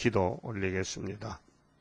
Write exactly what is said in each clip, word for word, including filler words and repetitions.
기도 올리겠습니다.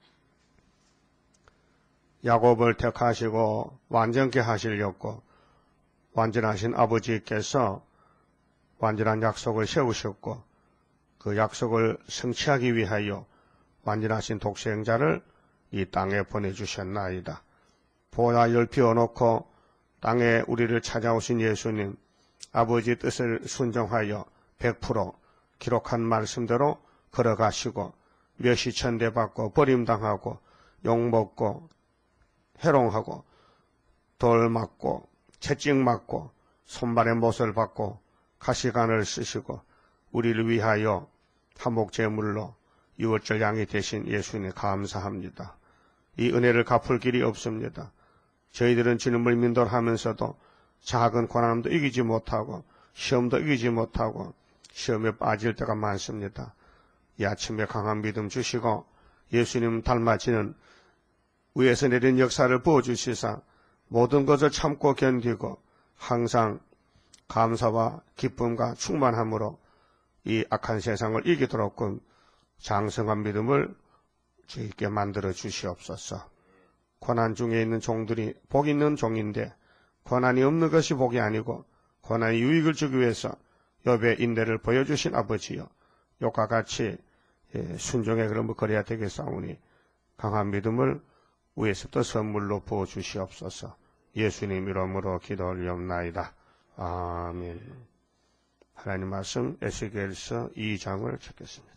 야곱을 택하시고 완전케 하시려고 완전하신 아버지께서 완전한 약속을 세우셨고 그 약속을 성취하기 위하여 완전하신 독생자를 이 땅에 보내주셨나이다. 보좌를 비워놓고 땅에 우리를 찾아오신 예수님, 아버지 뜻을 순종하여 백 퍼센트 기록한 말씀대로 걸어가시고 멸시천대 받고 버림당하고 욕먹고 해롱하고 돌 맞고 채찍 맞고 손발에 못을 받고 가시관을 쓰시고 우리를 위하여 한목제물로 유월절 양이 되신 예수님 감사합니다. 이 은혜를 갚을 길이 없습니다. 저희들은 주님을 민도하면서도 작은 고난도 이기지 못하고 시험도 이기지 못하고 시험에 빠질 때가 많습니다. 이 아침에 강한 믿음 주시고 예수님 닮아지는 위에서 내린 역사를 부어주시사 모든 것을 참고 견디고 항상 감사와 기쁨과 충만함으로 이 악한 세상을 이기도록끔 장성한 믿음을 주있게 만들어 주시옵소서. 고난 중에 있는 종들이 복 있는 종인데 고난이 없는 것이 복이 아니고 고난이 유익을 주기 위해서 욥의 인내를 보여주신 아버지여, 욕과 같이 순종의 그름을 거려야 되겠사오니 강한 믿음을 위에서부터 선물로 부어주시옵소서. 예수님 이름으로 기도 올리옵나이다. 아멘. 하나님 말씀 에스겔서 이 장을 찾겠습니다.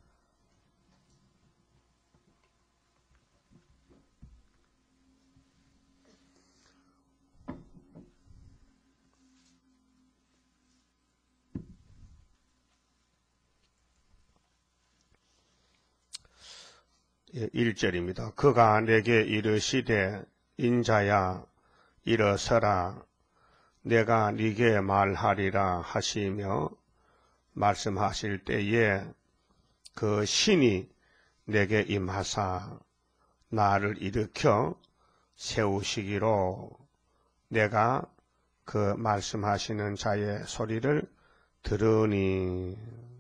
일 절입니다. 그가 내게 이르시되 인자야 일어서라 내가 네게 말하리라 하시며 말씀하실 때에 그 신이 내게 임하사 나를 일으켜 세우시기로 내가 그 말씀하시는 자의 소리를 들으니.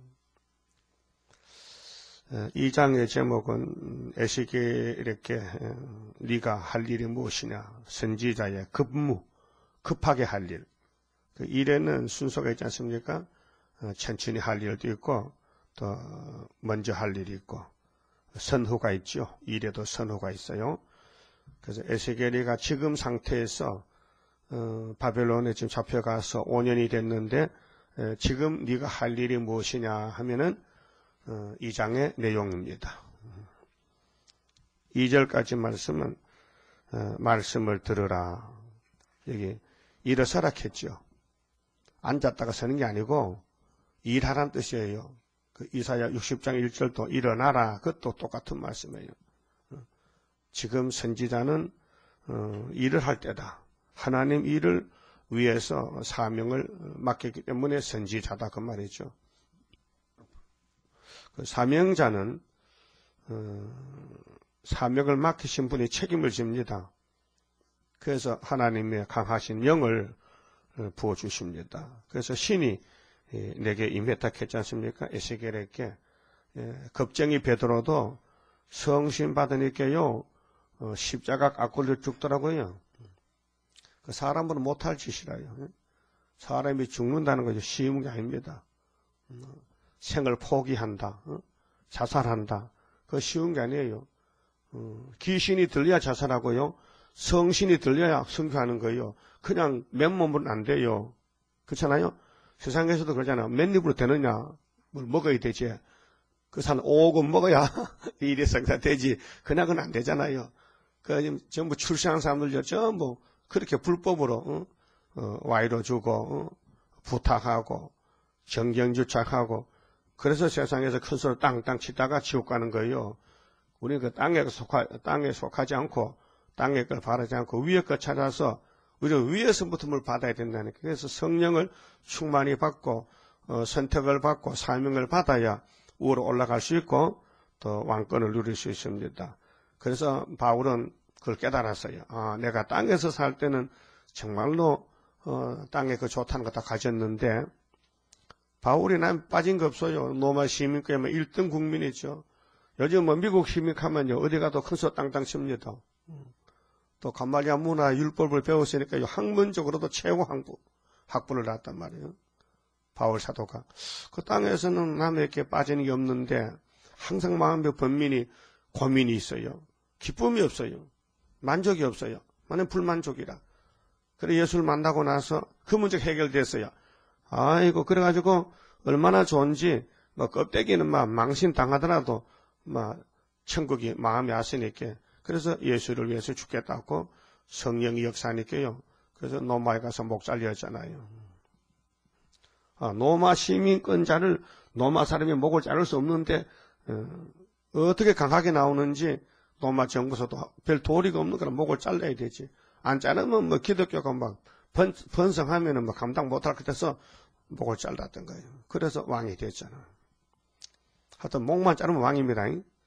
이 장의 제목은 에스겔에게 네가 할 일이 무엇이냐, 선지자의 급무, 급하게 할 일. 그 일에는 순서가 있지 않습니까? 천천히 할 일도 있고 또 먼저 할 일이 있고 선후가 있죠. 일에도 선후가 있어요. 그래서 에스겔이가 지금 상태에서 어, 바벨론에 지금 잡혀가서 오 년이 됐는데 에, 지금 네가 할 일이 무엇이냐 하면은 어, 이 장의 내용입니다. 이 절까지 말씀은 어, 말씀을 들으라. 여기 일어서라 했죠. 앉았다가 서는 게 아니고 일하라는 뜻이에요. 그 이사야 육십 장 일 절도 일어나라. 그것도 똑같은 말씀이에요. 어, 지금 선지자는 어, 일을 할 때다. 하나님 일을 위해서 사명을 맡겼기 때문에 선지자다 그 말이죠. 그 사명자는 어, 사명을 맡기신 분이 책임을 집니다. 그래서 하나님의 강하신 영을 부어주십니다. 그래서 신이 내게 임했다 했지 않습니까? 에스겔에게. 겁쟁이 베드로도 성신 받으니까요 어, 십자가 깎고 죽더라고요. 그 사람으로 못할 짓이라요. 사람이 죽는다는 것이 쉬운 게 아닙니다. 생을 포기한다, 자살한다. 그거 쉬운 게 아니에요. 귀신이 들려야 자살하고요. 성신이 들려야 순교하는 거예요. 그냥 맨몸으로는 안 돼요. 그렇잖아요? 세상에서도 그러잖아요. 맨입으로 되느냐? 뭘 먹어야 되지. 그 산 오고 먹어야 일이 성사되지. 그냥 그건 안 되잖아요. 그 전부 출세한 사람들요. 전부 그렇게 불법으로 어? 어, 와이로 주고 어? 부탁하고 정경주착하고 그래서 세상에서 큰 소리 땅땅 치다가 지옥 가는 거예요. 우리는 그 땅에 속하, 땅에 속하지 않고 땅의 걸 바라지 않고 위의 걸 찾아서 우리가 위에서부터 뭘 받아야 된다는 거예요. 그래서 성령을 충만히 받고 어, 선택을 받고 사명을 받아야 위로 올라갈 수 있고 또 왕권을 누릴 수 있습니다. 그래서 바울은 그걸 깨달았어요. 아, 내가 땅에서 살 때는 정말로 어, 땅에 그 좋다는 거 다 가졌는데 바울이 난 빠진 거 없어요. 로마 시민권이면 일 등 국민이죠. 요즘 뭐 미국 시민하면요, 어디 가도 큰 소 땅땅 칩니다. 또 가말리아 문화 율법을 배웠으니까 학문적으로도 최고 학부, 학부를 나왔단 말이에요. 바울 사도가. 그 땅에서는 남에게 빠지는 게 없는데 항상 마음의 번민이, 고민이 있어요. 기쁨이 없어요. 만족이 없어요. 만약 불만족이라. 그래 예수를 만나고 나서 그 문제 해결됐어요. 아이고 그래가지고 얼마나 좋은지 뭐 껍데기는 막 망신 당하더라도 막 천국이 마음이 왔으니까 그래서 예수를 위해서 죽겠다고 성령이 역사하니까요. 그래서 로마에 가서 목 잘렸잖아요. 아, 로마 시민권자를 로마 사람이 목을 자를 수 없는데 어, 어떻게 강하게 나오는지 로마 정부에서도 별 도리가 없는 거라 목을 잘라야 되지. 안 자르면 뭐 기독교가 막 번, 번성하면은 뭐 감당 못할 것 같아서 목을 잘랐던 거예요. 그래서 왕이 됐잖아. 하여튼 목만 자르면 왕입니다.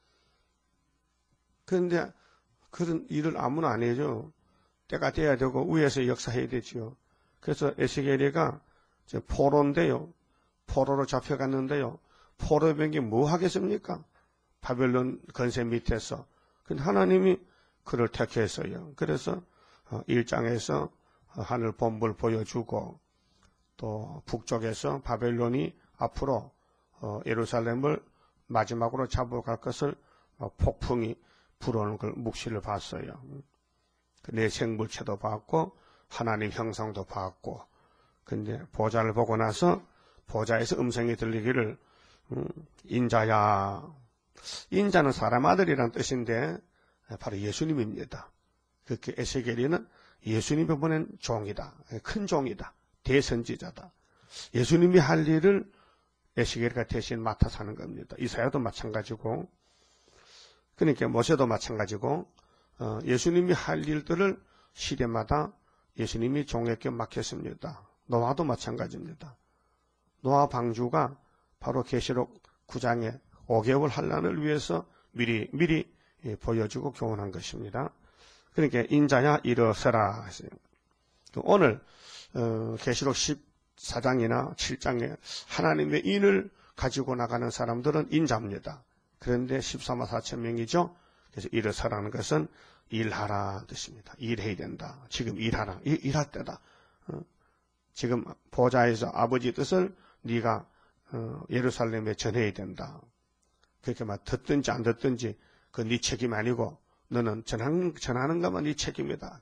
그런데 그런 일을 아무나 안 해줘. 때가 돼야 되고 위에서 역사해야 되지요. 그래서 에스겔이가 포로인데요. 포로로 잡혀갔는데요. 포로의 병기 뭐 하겠습니까? 바벨론 건세 밑에서. 근데 하나님이 그를 택했어요. 그래서 일 장에서 하늘 본부를 보여주고 또 북쪽에서 바벨론이 앞으로 예루살렘을 마지막으로 잡아갈 것을 폭풍이 불어오는 걸 묵시를 봤어요. 내 생물체도 봤고 하나님 형상도 봤고 근데 보좌를 보고 나서 보좌에서 음성이 들리기를 음, 인자야. 인자는 사람 아들이란 뜻인데 바로 예수님입니다. 그렇게 에스겔이는 예수님이 보낸 종이다. 큰 종이다. 대선지자다. 예수님이 할 일을 에스겔이가 대신 맡아서 하는 겁니다. 이사야도 마찬가지고 그러니까 모세도 마찬가지고 어, 예수님이 할 일들을 시대마다 예수님이 종에게 맡겼습니다. 노아도 마찬가지입니다. 노아 방주가 바로 계시록 구 장에 오 개월 환란을 위해서 미리 미리 예, 보여주고 교훈한 것입니다. 그러니까 인자야 일어서라 하세요. 오늘 어, 계시록 십사 장이나 칠 장에 하나님의 인을 가지고 나가는 사람들은 인자입니다. 그런데 십사만 사천 명이죠. 그래서 일어서라는 것은 일하라 뜻입니다. 일해야 된다. 지금 일하라. 일, 일할 때다. 어, 지금 보좌에서 아버지 뜻을 네가 어, 예루살렘에 전해야 된다. 그렇게 막 듣든지 안 듣든지 그 네 책임 아니고 너는 전하는, 전하는 것만 네 책임이다.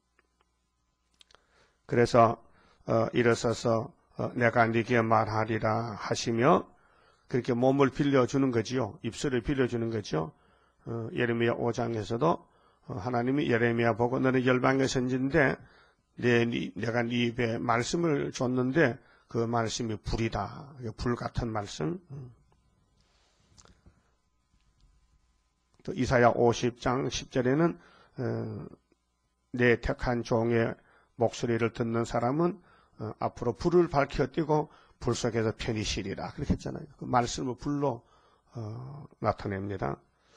그래서 어, 일어서서 어, 내가 네게 말하리라 하시며 그렇게 몸을 빌려주는 거지요. 입술을 빌려주는 거죠. 어, 예레미야 오 장에서도 어, 하나님이 예레미야 보고 너는 열방의 선지인데 내, 네, 내가 네 입에 말씀을 줬는데 그 말씀이 불이다. 불 같은 말씀. 또 이사야 오십 장 십 절에는 어, 내 택한 종의 목소리를 듣는 사람은 어, 앞으로 불을 밝혀 띄고 불 속에서 편히 쉬리라. 그렇게 했잖아요. 그 말씀을 불로 어, 나타냅니다.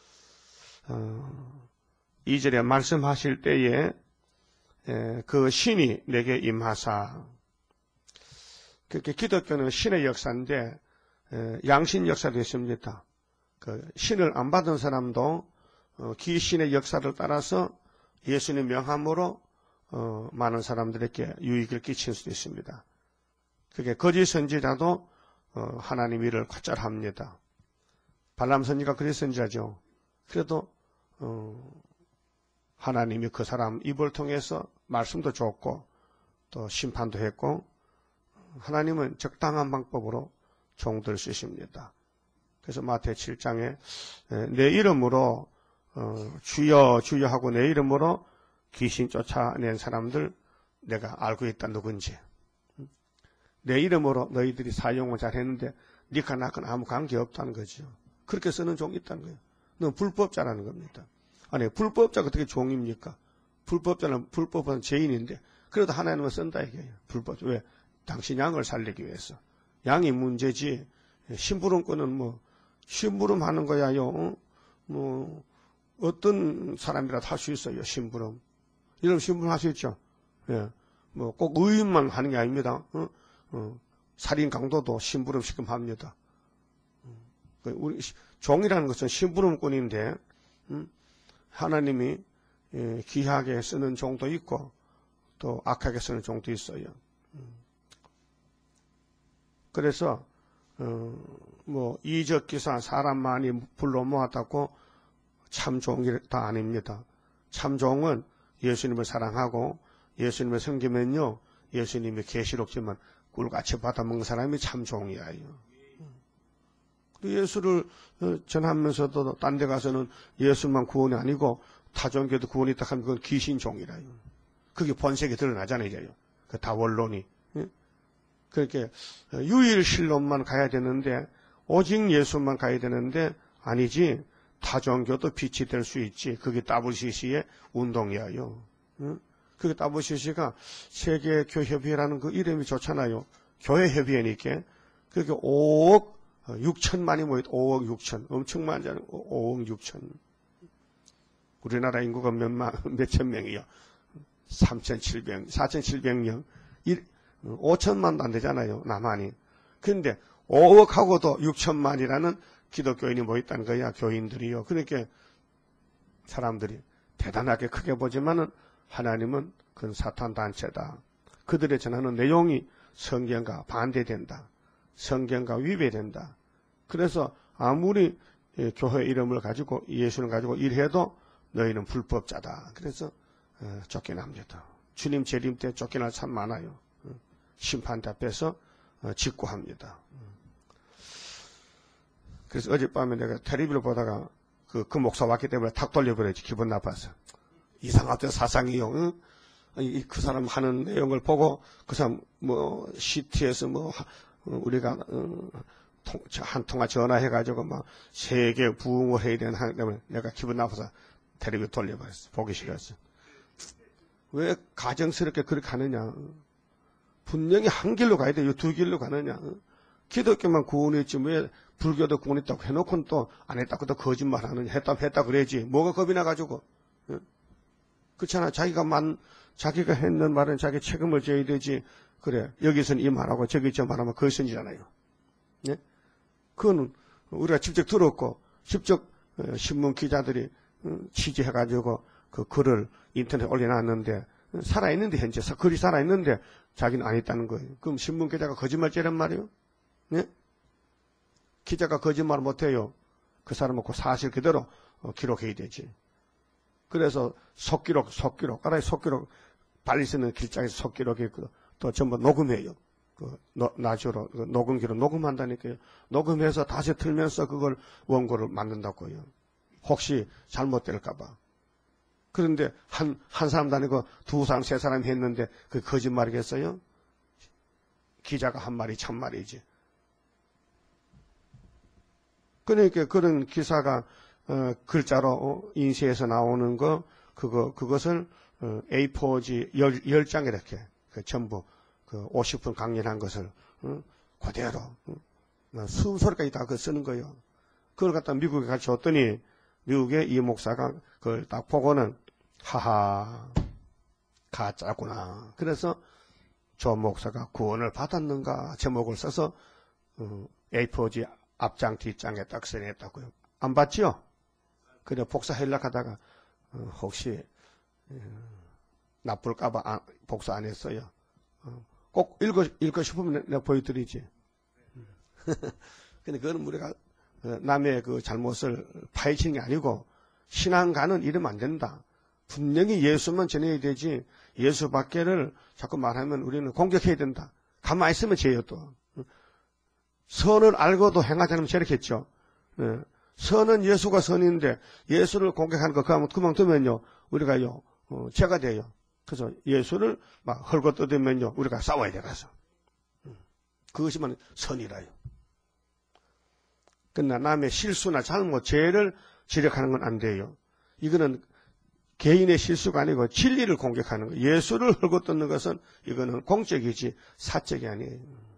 어, 이 절에 말씀하실 때에 에, 그 신이 내게 임하사. 그렇게 기독교는 신의 역사인데 에, 양신 역사도 있습니다. 그 신을 안 받은 사람도 어, 귀신의 역사를 따라서 예수님 명함으로 어, 많은 사람들에게 유익을 끼칠 수도 있습니다. 그게 거짓 선지자도 어, 하나님 일을 괄잘합니다. 발람 선지가 거짓 선지자죠. 그래도 어, 하나님이 그 사람 입을 통해서 말씀도 줬고 또 심판도 했고 하나님은 적당한 방법으로 종들 쓰십니다. 그래서 마태 칠 장에 내 이름으로 어, 주여 주여 하고 내 이름으로 귀신 쫓아낸 사람들 내가 알고 있다 누군지. 내 이름으로 너희들이 사용을 잘했는데 니가 나건 아무 관계없다는 거죠. 그렇게 쓰는 종이 있다는 거예요. 넌 불법자라는 겁니다. 아니 불법자가 어떻게 종입니까? 불법자는 불법은 죄인인데 그래도 하나님은 쓴다 이게요. 불법자. 왜? 당신 양을 살리기 위해서. 양이 문제지 심부름꾼은 뭐 심부름하는 거야요. 어? 뭐 어떤 사람이라도 할 수 있어요. 심부름. 이런 심부름 할 수 있죠. 예. 뭐 꼭 의인만 하는 게 아닙니다. 어? 어. 살인 강도도 심부름 시금 합니다. 우리 종이라는 것은 심부름꾼인데 음, 하나님이 예, 귀하게 쓰는 종도 있고 또 악하게 쓰는 종도 있어요. 음. 그래서 어, 뭐 이적 기사 사람 많이 불러 모았다고 참 종이 다 아닙니다. 참 종은 예수님을 사랑하고 예수님을 섬기면요 예수님의 계시록지만 꿀같이 받아먹는 사람이 참 종이에요. 예수를 전하면서도 딴 데 가서는 예수만 구원이 아니고 타종교도 구원이 있다 하면 그건 귀신 종이라요. 그게 본색이 드러나잖아요. 그 다원론이. 그렇게 유일신론만 가야 되는데 오직 예수만 가야 되는데 아니지 타종교도 빛이 될 수 있지. 그게 더블유씨씨의 운동이에요. 그게 더블유씨씨가 세계교협회라는 그 이름이 좋잖아요. 교회협의회니까 그렇게 오억 육천만이 모였다. 오억 육천. 엄청 많잖아요. 오억 육천. 우리나라 인구가 몇만, 몇천 명이요. 삼천칠백, 사천칠백 명. 오천만도 안 되잖아요. 남한이. 그런데 오억하고도 육천만이라는 기독교인이 모였다는 거야. 교인들이요. 그러니까 사람들이 대단하게 크게 보지만은 하나님은 그건 사탄 단체다. 그들의 전하는 내용이 성경과 반대된다. 성경과 위배된다. 그래서 아무리 교회 이름을 가지고 예수를 가지고 일해도 너희는 불법자다. 그래서 쫓겨납니다. 주님 재림 때 쫓겨날 참 많아요. 심판대 앞에서 직고합니다. 그래서 어젯밤에 내가 텔레비를 보다가 그, 그 목사 왔기 때문에 탁 돌려버렸지. 기분 나빠서. 이상하던 사상이요. 응? 이, 그 사람 하는 내용을 보고 그 사람 뭐 씨티에서 뭐 우리가 어, 통, 한 통화 전화해가지고 막 세계 부흥을 해야 되는 하기 때문에 내가 기분 나빠서 텔레비 돌려버렸어. 보기 싫었어. 왜 가정스럽게 그렇게 하느냐. 분명히 한 길로 가야 돼요. 두 길로 가느냐. 기독교만 구원했지 왜 불교도 구원했다고 해놓고는 또 안 했다고 또 거짓말하느냐. 했다 했다 그래야지. 뭐가 겁이 나가지고. 그렇잖아. 자기가 만 자기가 했는 말은 자기 책임을 져야 되지. 그래. 여기서는 이 말하고 저기 저 말하면 거짓이잖아요. 예? 그거는 우리가 직접 들었고 직접 신문 기자들이 취재해가지고 그 글을 인터넷에 올려놨는데 살아있는데 현재 글이 살아있는데 자기는 안 했다는 거예요. 그럼 신문 기자가 거짓말죄란 말이에요? 예? 기자가 거짓말 못해요. 그 사람은 그 사실 그대로 기록해야 되지. 그래서 속기록, 속기록, 알아요? 속기록, 빨리 쓰는 길장에서 속기록이 또 전부 녹음해요. 그, 나주로, 그 녹음기로 녹음한다니까요. 녹음해서 다시 틀면서 그걸 원고를 만든다고요. 혹시 잘못될까봐. 그런데 한, 한 사람도 아니고 두 사람, 세 사람이 했는데 그 거짓말이겠어요? 기자가 한 말이 참말이지. 그러니까 그런 기사가 어, 글자로 어, 인쇄해서 나오는 거 그거 그것을 어, 에이 포지 열 장 이렇게 그 전부 그 오십 분 강연한 것을 어, 그대로 어, 순서까지 다 그 쓰는 거예요. 그걸 갖다 미국에 가르쳤더니 미국의 이 목사가 그걸 딱 보고는 하하 가짜구나. 그래서 조 목사가 구원을 받았는가 제목을 써서 어, 에이 포지 앞장 뒷장에 딱 써냈다고요. 안 봤죠? 그래 복사하려고 하다가 어, 혹시 어, 나쁠까봐 안, 복사 안 했어요. 어, 꼭 읽고, 읽고 싶으면 내가 보여드리지. 근데 그건 우리가 어, 남의 그 잘못을 파헤치는 게 아니고 신앙가는 이러면 안 된다. 분명히 예수만 전해야 되지 예수밖에를 자꾸 말하면 우리는 공격해야 된다. 가만히 있으면 죄요 또. 선을 알고도 행하지 않으면 저렇겠죠. 예. 선은 예수가 선인데 예수를 공격하는 거 그만 그만두면요 우리가요 어, 죄가 돼요. 그래서 예수를 막 헐고 떠들면요 우리가 싸워야 돼 가서. 그것이만 선이라요. 그러나 남의 실수나 잘못 죄를 지적하는 건 안 돼요. 이거는 개인의 실수가 아니고 진리를 공격하는 거. 예수를 헐고 떠는 것은 이거는 공적이지 사적이 아니에요.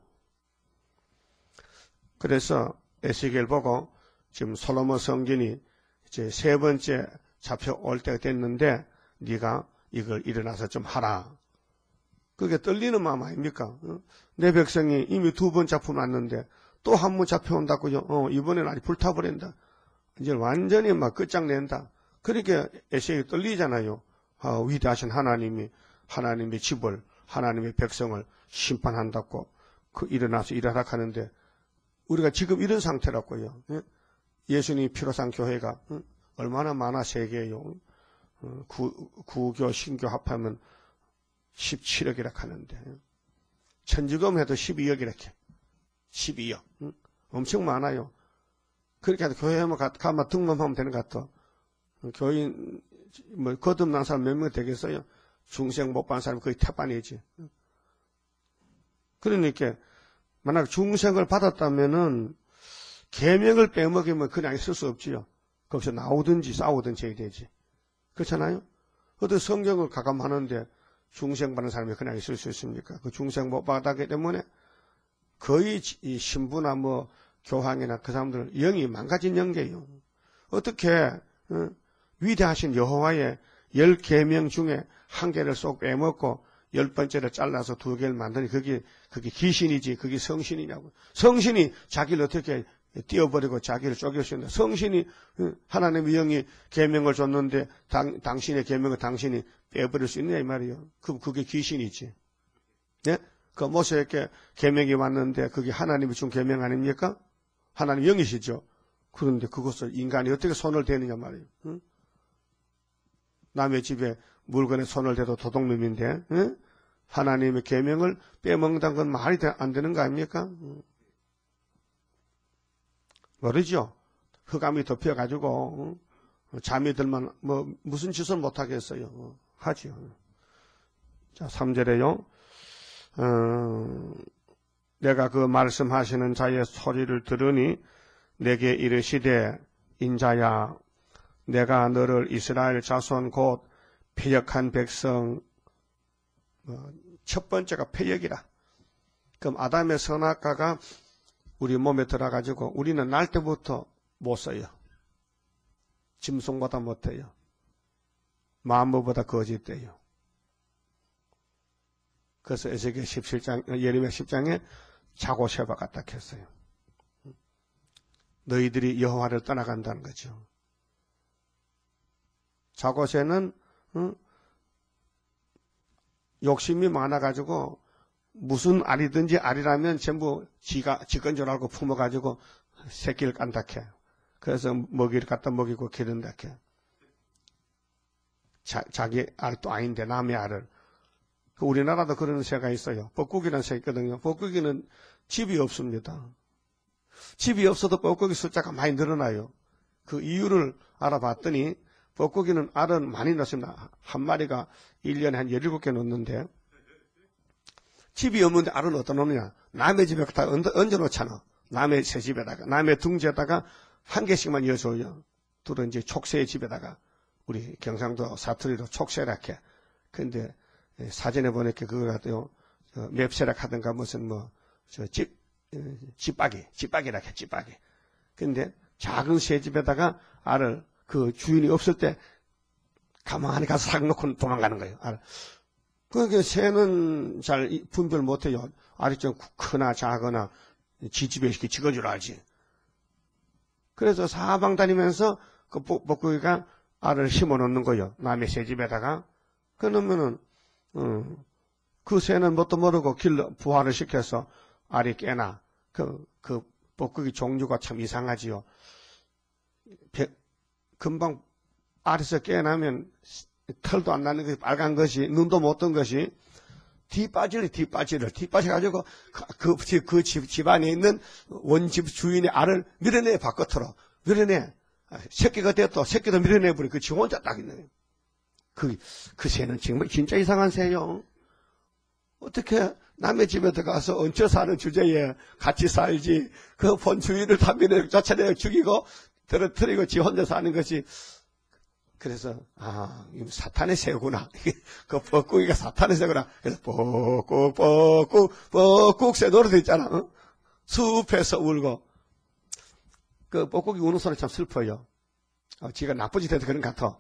그래서 에스겔 보고 지금 솔로몬 성전이 이제 세 번째 잡혀올 때가 됐는데 네가 이걸 일어나서 좀 하라. 그게 떨리는 마음 아닙니까? 내 백성이 이미 두 번 잡혀놨는데 또 한 번 잡혀온다고요. 어, 이번에는 아직 불타버린다. 이제 완전히 막 끝장낸다. 그렇게 에세이 떨리잖아요. 아, 위대하신 하나님이 하나님의 집을 하나님의 백성을 심판한다고 그 일어나서 일하라 하는데 우리가 지금 이런 상태라고요. 예? 예수님이 피로 산 교회가 응? 얼마나 많아 세계요. 어, 구, 구교 신교 합하면 십칠억이라 하는데 천주교 해도 십이억이라 해. 십이억. 응? 엄청 많아요. 그렇게 해서 교회에 가면 등록하면 되는 것 같아. 교인 뭐 거듭난 사람 몇 명 되겠어요? 중생 못 받은 사람 거의 태반이지. 그러니까 만약 중생을 받았다면은 계명을 빼먹이면 그냥 있을 수 없지요. 거기서 나오든지 싸우든지 해야 되지. 그렇잖아요? 어떤 성경을 가감하는데 중생 받는 사람이 그냥 있을 수 있습니까? 그 중생 못 받았기 때문에 거의 이 신부나 뭐 교황이나 그 사람들은 영이 망가진 영계예요. 어떻게 어? 위대하신 여호와의 열 계명 중에 한 개를 쏙 빼먹고 열 번째를 잘라서 두 개를 만드니 그게 그게 귀신이지 그게 성신이냐고. 성신이 자기를 어떻게 띄어버리고 자기를 쪼갤 수 있나. 성신이 하나님의 영이 계명을 줬는데 당, 당신의 계명을 당신이 빼버릴 수 있냐 이 말이에요. 그럼 그게 귀신이지. 예? 그 모세에게 계명이 왔는데 그게 하나님이 준 계명 아닙니까? 하나님 영이시죠. 그런데 그것을 인간이 어떻게 손을 대느냐 말이에요. 응? 남의 집에 물건에 손을 대도 도둑놈인데 응? 하나님의 계명을 빼먹는다는 건 말이 안 되는 거 아닙니까? 응. 모르죠. 흑암이 덮여가지고 응? 잠이 들면 뭐 무슨 짓을 못하겠어요. 어, 하죠. 자, 삼 절에요. 어, 내가 그 말씀하시는 자의 소리를 들으니 내게 이르시되 인자야 내가 너를 이스라엘 자손 곧 패역한 백성 어, 첫 번째가 패역이라. 그럼 아담의 선악과가 우리 몸에 들어가지고 우리는 날 때부터 못 써요. 짐승보다 못해요. 마음보다 거짓돼요. 그래서 에스겔 십칠 장, 예레미야 십 장에 자고세바 같다 했어요. 너희들이 여호와를 떠나간다는 거죠. 자고세는 응? 욕심이 많아가지고 무슨 알이든지 알이라면 전부 지가 지건 줄 알고 품어가지고 새끼를 깐다 해. 그래서 먹이를 갖다 먹이고 기른다 해. 자, 자기 알도 아닌데 남의 알을. 우리나라도 그런 새가 있어요. 뻐꾸기라는 새가 있거든요. 뻐꾸기는 집이 없습니다. 집이 없어도 뻐꾸기 숫자가 많이 늘어나요. 그 이유를 알아봤더니 뻐꾸기는 알은 많이 넣습니다. 한 마리가 일 년에 한 열일곱 개 넣는데 집이 없는데 알은 어디다 놓느냐. 남의 집에 다 얹어 놓잖아. 남의 새 집에다가 남의 둥지에다가 한 개씩만 이어줘요. 둘은 이제 촉새의 집에다가 우리 경상도 사투리로 촉새라 해. 근데 사전에 보니까 그걸 갖다요 맵새락 하든가 무슨 뭐 저 집 집박이 집박이라 해. 집박이. 근데 작은 새 집에다가 알을 그 주인이 없을 때 가만히 가서 삭 놓고 도망가는 거예요. 알. 그러니까 새는 잘 분별 못해요. 알이 좀 크나 작거나 지 집에 이렇게 찍은 줄 알지. 그래서 사방 다니면서 그 뻐꾸기가 알을 심어 놓는 거예요. 남의 새 집에다가. 그러면은 음, 그 새는 뭣도 모르고 길러 부화를 시켜서 알이 깨나. 그, 그 뻐꾸기 종류가 참 이상하지요. 배, 금방 알에서 깨나면 털도 안 나는 것이 빨간 것이 눈도 못 뜬 것이 뒤 빠지를 뒤 빠지를 뒤 빠져가지고 그, 그, 그 집, 집안에 있는 원집 주인의 알을 밀어내 바깥으로 밀어내 새끼가 됐다 새끼도 밀어내버려 그 지 혼자 딱 있는 그, 그 새는 정말 진짜 이상한 새요. 어떻게 남의 집에 들어가서 얹혀 사는 주제에 같이 살지 그 본 주인을 다 밀어 쫓아내 죽이고 떨어뜨리고 지 혼자 사는 것이. 그래서 아 사탄의 새구나. 그 뻐꾸기가 사탄의 새구나. 그래서 뻐꾹 뻐꾹 뻐꾹 새 노래도 있잖아. 어? 숲에서 울고. 그 뻐꾸기 우는 소리 참 슬퍼요. 어, 지가 나쁜 짓 해도 그런 것 같아.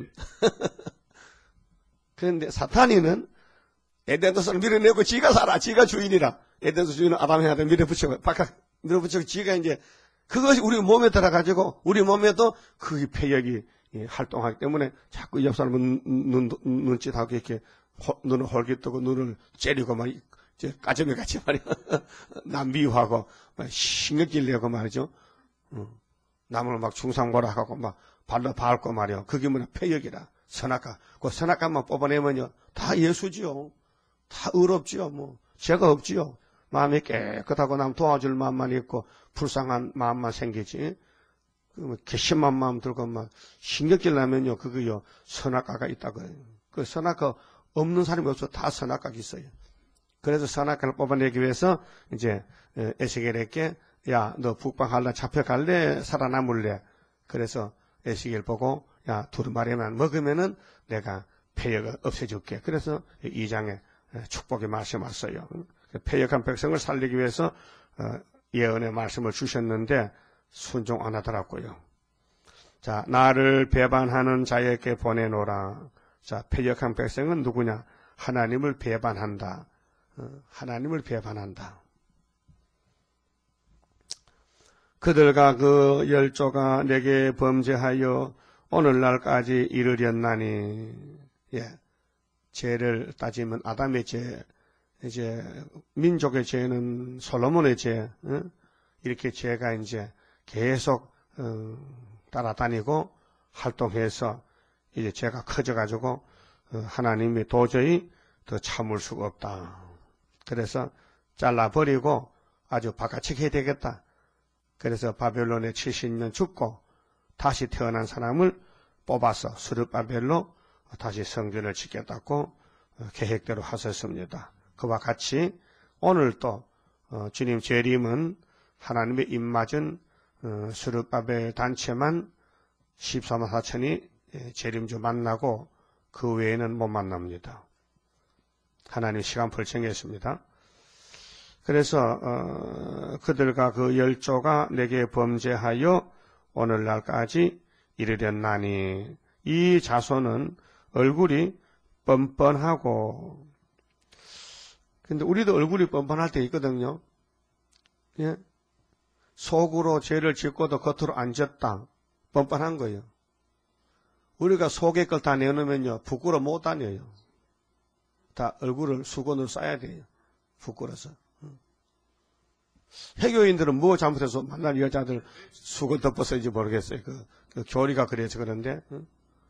그런데 사탄이는 에덴도서를 밀어내고 지가 살아. 지가 주인이라. 에덴도서 주인은 아담의 아들 밀어붙이고 바깥 밀어붙이고 지가 이제 그것이 우리 몸에 들어가지고 우리 몸에도 그 폐역이 활동하기 때문에 자꾸 옆 사람은 눈, 눈, 눈짓하고 이렇게 호, 눈을 홀기 뜨고 눈을 째리고 막 까점이 같이 말이야. 남 미워하고 신경질 내고 말이죠. 남을 막 중상보라 하고 막 발로 밟고 말이요. 그게 뭐냐 폐역이라. 선악과. 그 선악과만 뽑아내면요 다 예수지요. 다 의롭지요. 뭐 죄가 없지요. 마음이 깨끗하고 남 도와줄 마음만 있고 불쌍한 마음만 생기지. 그 괘씸한 마음 들고 막 신경질 나면요 그거요 선악과가 있다고 해요. 그 선악과 없는 사람이 없어. 다 선악과가 있어요. 그래서 선악과를 뽑아내기 위해서 이제 에스겔에게 야 너 북방할래 잡혀갈래 살아남을래. 그래서 에스겔 보고 야 두루마리만 먹으면은 내가 폐역을 없애줄게. 그래서 이 장에 축복의 말씀 왔어요. 폐역한 백성을 살리기 위해서 예언의 말씀을 주셨는데 순종 안 하더라고요. 자, 나를 배반하는 자에게 보내노라. 자, 폐역한 백성은 누구냐? 하나님을 배반한다. 하나님을 배반한다. 그들과 그 열조가 내게 범죄하여 오늘날까지 이르렸나니. 예. 죄를 따지면 아담의 죄, 이제 민족의 죄는 솔로몬의 죄, 어? 이렇게 죄가 이제 계속 어, 따라다니고 활동해서 이제 죄가 커져가지고 어, 하나님이 도저히 더 참을 수가 없다. 그래서 잘라버리고 아주 바깥치게 해야 되겠다. 그래서 바벨론에 칠십 년 죽고 다시 태어난 사람을 뽑아서 스룹바벨로 다시 성전을 짓겠다고 계획대로 하셨습니다. 그와 같이 오늘 또 주님 재림은 하나님의 입맞은 스룹바벨 단체만 십사만 사천이 재림주 만나고 그 외에는 못 만납니다. 하나님 시간표를 정했습니다. 그래서 어, 그들과 그 열조가 내게 범죄하여 오늘날까지 이르렸나니. 이 자손은 얼굴이 뻔뻔하고, 근데 우리도 얼굴이 뻔뻔할 때 있거든요. 예? 속으로 죄를 짓고도 겉으로 안 졌다. 뻔뻔한 거예요. 우리가 속의 걸 다 내놓으면요 부끄러워 못 다녀요. 다 얼굴을 수건으로 싸야 돼요. 부끄러워서. 해교인들은 뭐 잘못해서 만날 여자들 수건 덮어서인지 모르겠어요. 그, 그 교리가 그래서 그런데. 응?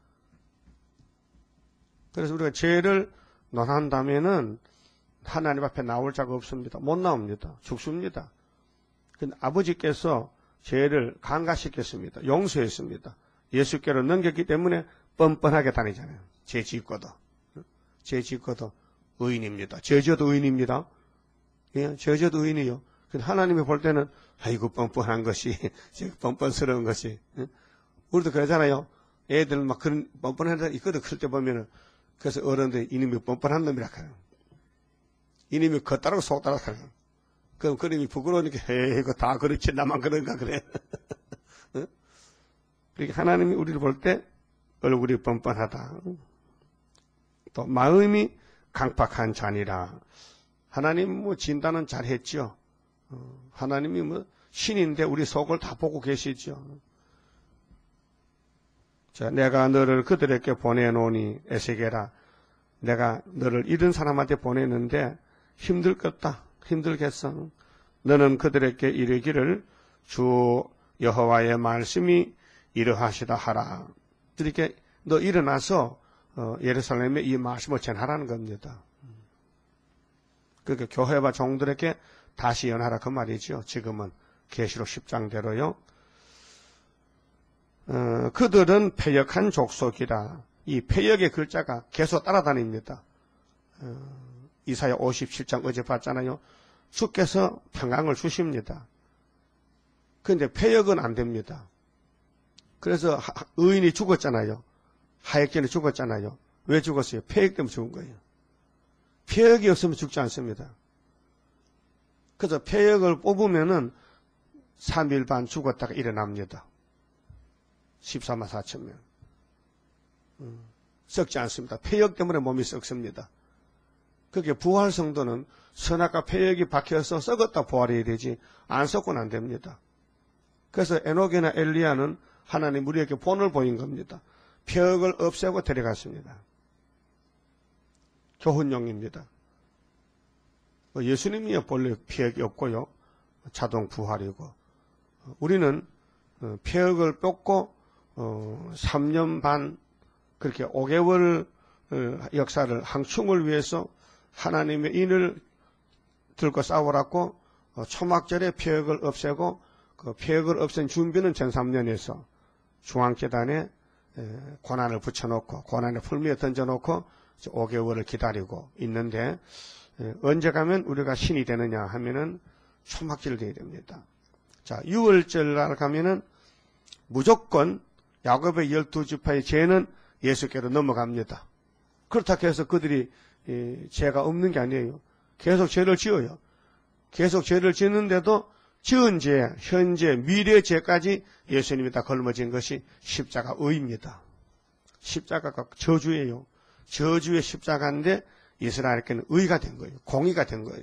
그래서 우리가 죄를 논한다면은 하나님 앞에 나올 자가 없습니다. 못 나옵니다. 죽습니다. 근데 아버지께서 죄를 간과시켰습니다. 용서했습니다. 예수께로 넘겼기 때문에 뻔뻔하게 다니잖아요. 죄 짓고도. 죄 짓고도 의인입니다. 죄 지어도 의인입니다. 예, 죄 지어도 의인이요. 근데 하나님이 볼 때는 아이고 뻔뻔한 것이 뻔뻔스러운 것이. 예? 우리도 그러잖아요. 애들 막 그런 뻔뻔한 애들 있거든. 그럴 때 보면은 그래서 어른들이 이놈이 뻔뻔한 놈이라 하요. 이놈이 겉따르고 속따르고 하요. 그럼 그 놈이 부끄러우니까 에이 이거 다 그렇지 나만 그런가 그래. 어? 그러니까 하나님이 우리를 볼 때 얼굴이 뻔뻔하다. 또 마음이 강팍한 자니라. 하나님 뭐 진단은 잘했죠. 어, 하나님이 뭐 신인데 우리 속을 다 보고 계시죠. 자, 내가 너를 그들에게 보내노니 에스겔아, 내가 너를 이런 사람한테 보내는데 힘들겠다. 힘들겠어. 너는 그들에게 이르기를 주 여호와의 말씀이 이러하시다 하라. 이렇게 너 일어나서 어, 예루살렘에 이 말씀을 전하라는 겁니다. 그러니까 교회와 종들에게 다시 연하라 그 말이죠. 지금은 계시록 십 장대로요. 어, 그들은 패역한 족속이라. 이 패역의 글자가 계속 따라다닙니다. 어, 이사야 오십칠 장 어제 봤잖아요. 주께서 평강을 주십니다. 그런데 패역은 안 됩니다. 그래서 하, 의인이 죽었잖아요. 하역전에 죽었잖아요. 왜 죽었어요? 패역 때문에 죽은 거예요. 패역이 없으면 죽지 않습니다. 그래서 패역을 뽑으면은 삼 일 반 죽었다가 일어납니다. 십사만 사천 명. 음, 썩지 않습니다. 패역 때문에 몸이 썩습니다. 그렇게 부활 성도는 선악과 패역이 박혀서 썩었다 부활해야 되지 안 썩고는 안 됩니다. 그래서 에녹이나 엘리야는 하나님 우리에게 본을 보인 겁니다. 폐역을 없애고 데려갔습니다. 교훈용입니다. 예수님이 본래 폐역이 없고요. 자동 부활이고, 우리는 폐역을 뺏고 삼 년 반 그렇게 오 개월 역사를 항충을 위해서 하나님의 인을 들고 싸우라고 초막절에 폐역을 없애고 그 폐역을 없앤 준비는 전삼 년에서 중앙계단에 고난을 붙여놓고 고난의 풀미에 던져놓고 오 개월을 기다리고 있는데, 언제 가면 우리가 신이 되느냐 하면은 초막절 돼야 됩니다. 자, 유월절 날 가면은 무조건 야곱의 열두 지파의 죄는 예수께로 넘어갑니다. 그렇다고 해서 그들이 죄가 없는 게 아니에요. 계속 죄를 지어요. 계속 죄를 짓는데도 지은 죄, 현재, 미래 죄까지 예수님이 다 걸머진 것이 십자가 의입니다. 십자가가 저주예요. 저주의 십자가인데 이스라엘께는 의가 된 거예요. 공의가 된 거예요.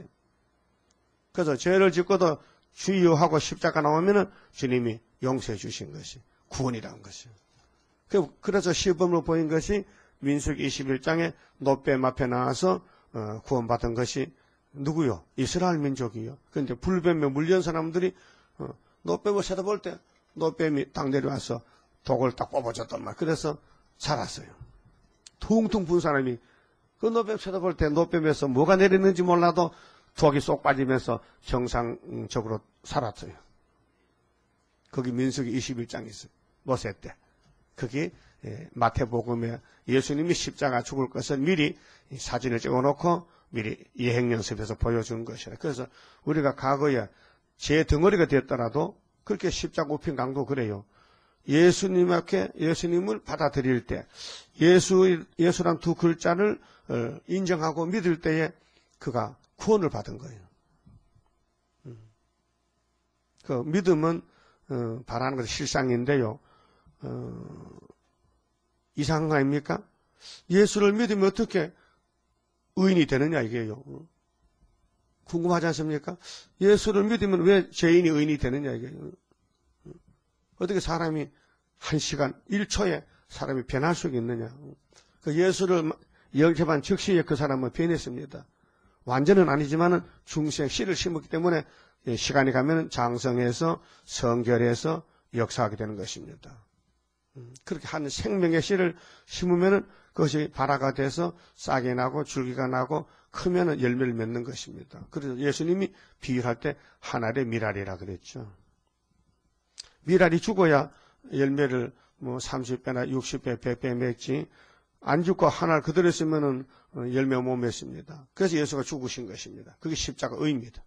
그래서 죄를 짓고도 주여 하고 십자가 나오면은 주님이 용서해 주신 것이 구원이라는 것이에요. 그래서 시범으로 보인 것이 민수기 이십일 장에 노뱀 앞에 나와서 구원받은 것이 누구요? 이스라엘 민족이요. 그런데 불뱀에 물린 사람들이 노뱀을 쳐다볼 때 노뱀이 딱 내려와서 독을 딱 뽑아줬단 말이에요. 그래서 살았어요. 퉁퉁 분 사람이 그 노뱀 쳐다볼 때 노뱀에서 뭐가 내리는지 몰라도 독이 쏙 빠지면서 정상적으로 살았어요. 거기 민수기 이십일 장이 있어요. 모세 때. 거기 마태복음에 예수님이 십자가 죽을 것을 미리 사진을 찍어놓고 미리 예행 연습해서 보여준 것이라. 그래서 우리가 과거에 제 덩어리가 됐더라도 그렇게 십자가 우편 강도 그래요. 예수님 앞에 예수님을 받아들일 때 예수, 예수란 두 글자를 인정하고 믿을 때에 그가 구원을 받은 거예요. 그 믿음은 바라는 것은 실상인데요. 어, 이상한 거 아닙니까? 예수를 믿으면 어떻게 의인이 되느냐 이게요. 궁금하지 않습니까? 예수를 믿으면 왜 죄인이 의인이 되느냐 이게요. 어떻게 사람이 한 시간, 일 초에 사람이 변할 수 있느냐. 그 예수를 영접한 즉시에 그 사람은 변했습니다. 완전은 아니지만은 중생 씨를 심었기 때문에 시간이 가면 장성해서 성결해서 역사하게 되는 것입니다. 그렇게 한 생명의 씨를 심으면은 그것이 발화가 돼서 싹이 나고 줄기가 나고 크면은 열매를 맺는 것입니다. 그래서 예수님이 비유할 때 한 알의 미랄이라 그랬죠. 미랄이 죽어야 열매를 뭐 삼십 배나 육십 배, 백 배 맺지, 안 죽고 한 알 그대로 있으면은 열매 못 맺습니다. 그래서 예수가 죽으신 것입니다. 그게 십자가 의입니다.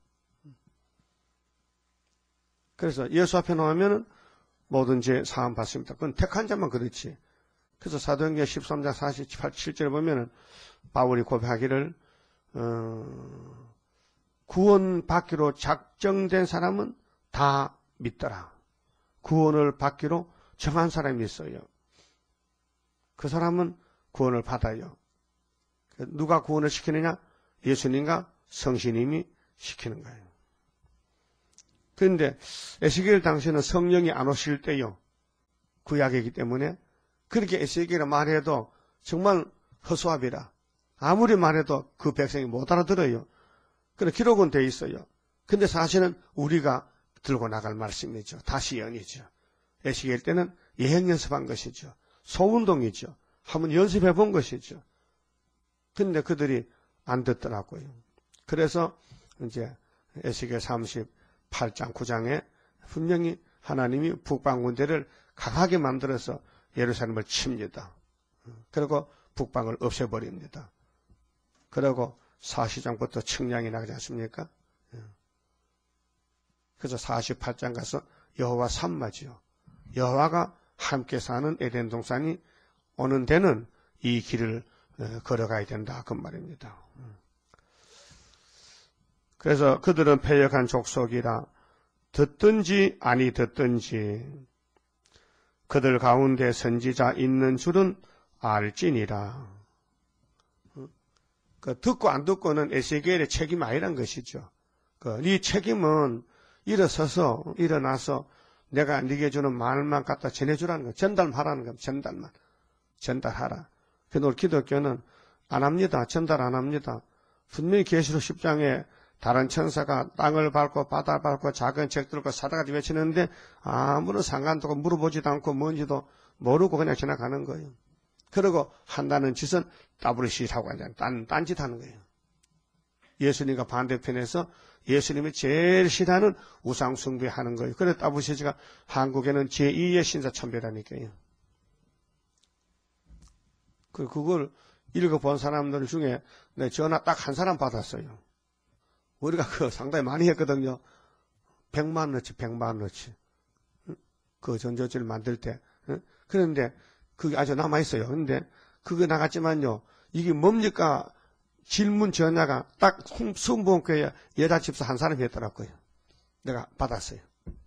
그래서 예수 앞에 나오면은 모든 죄 사함 받습니다. 그건 택한 자만 그렇지. 그래서 사도행전 십삼 장 사십칠 절에 보면은 바울이 고백하기를 어, 구원 받기로 작정된 사람은 다 믿더라. 구원을 받기로 정한 사람이 있어요. 그 사람은 구원을 받아요. 누가 구원을 시키느냐? 예수님과 성신님이 시키는 거예요. 그런데 에스겔 당시에는 성령이 안 오실 때요. 구약이기 때문에 그렇게 에스겔이 말해도 정말 허수아비라. 아무리 말해도 그 백성이 못 알아들어요. 그런 기록은 돼 있어요. 근데 사실은 우리가 들고 나갈 말씀이죠. 다시 연이죠. 에스겔 때는 예행 연습한 것이죠. 소운동이죠. 한번 연습해 본 것이죠. 근데 그들이 안 듣더라고요. 그래서 이제 에스겔 삼십팔 장 구 장에 분명히 하나님이 북방군대를 강하게 만들어서 예루살렘을 칩니다. 그리고 북방을 없애버립니다. 그리고 사십 장부터 측량이 나가지 않습니까? 그래서 사십팔 장 가서 여호와 삼마지요. 여호와가 함께 사는 에덴 동산이 오는 데는 이 길을 걸어가야 된다 그 말입니다. 그래서 그들은 패역한 족속이라 듣든지 아니 듣든지 그들 가운데 선지자 있는 줄은 알지니라. 그 듣고 안 듣고는 에스겔의 책임 아니란 것이죠. 그 네 책임은 일어서서 일어나서 내가 네게 주는 말만 갖다 전해주라는 거야. 전달하라는 거야. 전달만. 전달하라. 그래서 우리 기독교는 안 합니다. 전달 안 합니다. 분명히 계시록 십 장에 다른 천사가 땅을 밟고 바다를 밟고 작은 책 들고 사다같이 외치는데 아무런 상관도 없고 물어보지도 않고 뭔지도 모르고 그냥 지나가는 거예요. 그리고 한다는 짓은 더블유씨라고 하잖아요. 딴, 딴짓 하는 거예요. 예수님과 반대편에서 예수님이 제일 싫어하는 우상 숭배하는 거예요. 그래서 더블유씨가 한국에는 제이의 신사참배라니까요. 그, 그걸 읽어본 사람들 중에 내 전화 딱 한 사람 받았어요. 우리가 그 상당히 많이 했거든요. 백만 원어치, 백만 원어치. 그 전조지를 만들 때. 그런데 그게 아주 남아있어요. 근데 그거 나갔지만요. 이게 뭡니까? 질문 전화가 딱 순복음교회 여자 집사 한 사람이 했더라고요. 내가 받았어요.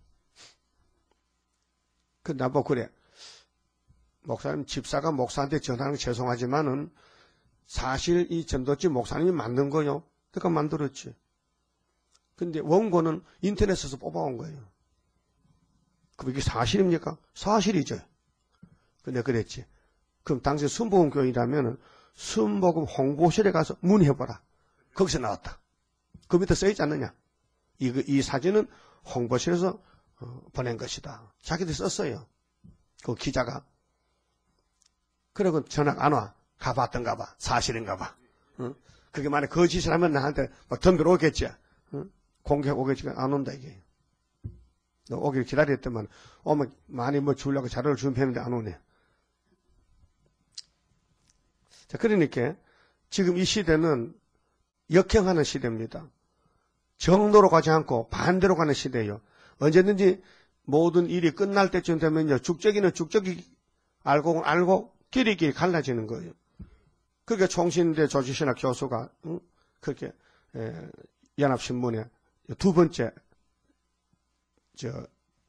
그 나보고 그래. 목사님, 집사가 목사한테 전화하는 게 죄송하지만은 사실 이 전도지 목사님이 만든 거요. 그러니까 만들었지. 근데 원고는 인터넷에서 뽑아온 거예요. 그럼 이게 사실입니까? 사실이죠. 근데 그랬지. 그럼 당시 순복음교회라면은 순복음 홍보실에 가서 문의해보라. 거기서 나왔다. 그 밑에 써있지 않느냐? 이, 이 사진은 홍보실에서 어, 보낸 것이다. 자기들이 썼어요. 그 기자가. 그리고 전화가 안 와. 가봤던가 봐. 사실인가 봐. 응? 그게 만약 거짓을 하면 나한테 막 덤벼 오겠지. 응? 공개하고 오겠지만 안 온다 이게. 너 오길 기다렸더만 오면 많이 뭐 주려고 자료를 준비했는데 안 오네. 자, 그러니까 지금 이 시대는 역행하는 시대입니다. 정도로 가지 않고 반대로 가는 시대예요. 언제든지 모든 일이 끝날 때쯤 되면요. 죽적이는 죽적이 알고 알고 길이 길이 갈라지는 거예요. 그러니까 총신대 조지신학 교수가 응? 그렇게 에, 연합신문에 두 번째 저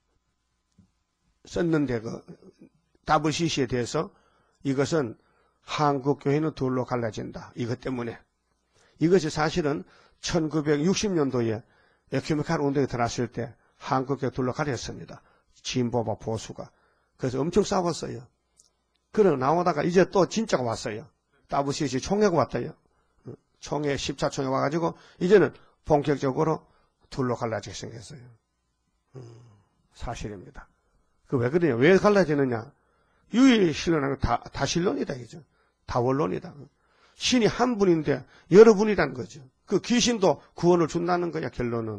썼는데 그 더블유씨씨에 대해서 이것은 한국 교회는 둘로 갈라진다. 이것 때문에. 이것이 사실은 천구백육십 년도에 에큐메칼 운동에 들어왔을 때 한국 교회 둘로 갈렸습니다. 진보와 보수가. 그래서 엄청 싸웠어요. 그러고 나오다가 이제 또 진짜가 왔어요. 더블유씨씨 총회가 왔다요. 총회, 십 차 총회 와가지고 이제는 본격적으로 둘로 갈라지게 생겼어요. 음, 사실입니다. 그 왜 그러냐? 왜 갈라지느냐? 유일신론은 다, 다신론이다, 이죠. 다원론이다. 신이 한 분인데 여러분이라는 거죠. 그 귀신도 구원을 준다는 거야, 결론은.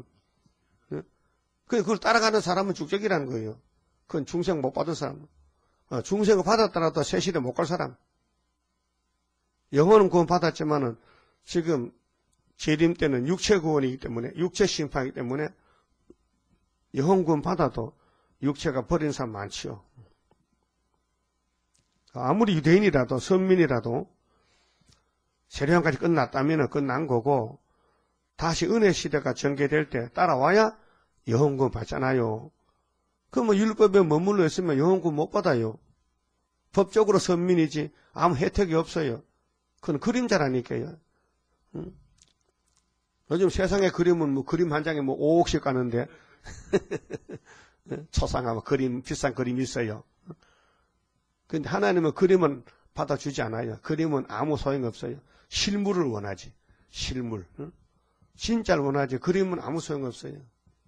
그걸 따라가는 사람은 죽적이라는 거예요. 그건 중생 못 받은 사람. 어, 중생을 받았더라도 새 시대 못 갈 사람. 영혼은 구원 받았지만은 지금 재림 때는 육체 구원이기 때문에, 육체 심판이기 때문에 영혼 구원 받아도 육체가 버린 사람 많지요. 아무리 유대인이라도 선민이라도 세례요한까지 끝났다면 끝난 거고 다시 은혜 시대가 전개될 때 따라와야 영혼 구원 받잖아요. 그럼 뭐 율법에 머물러 있으면 영혼 구원 못 받아요. 법적으로 선민이지 아무 혜택이 없어요. 그건 그림자라니까요. 응? 요즘 세상의 그림은 뭐 그림 한 장에 뭐 오억씩 가는데 초상화면 그림 비싼 그림이 있어요. 근데 하나님은 그림은 받아주지 않아요. 그림은 아무 소용없어요. 실물을 원하지. 실물. 응? 진짜를 원하지. 그림은 아무 소용없어요.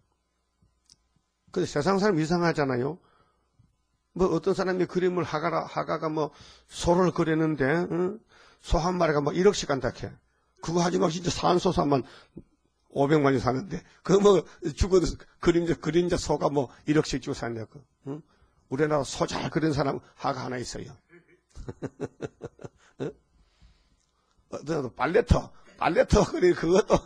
근데 세상 사람 이상하잖아요. 뭐 어떤 사람이 그림을 하가라, 하가가 뭐 소를 그렸는데 응? 소 한 마리가 뭐 일억씩 간다 해. 그거 하지 말고 진짜 산소사만 오백만이 사는데 그 뭐 죽어도 그림자 그림자 소가 뭐 일억씩 주고 산다고. 응? 우리나라 소 잘 그린 사람 하가 하나 있어요. 응? 어, 빨래터 빨래터 그리 그것도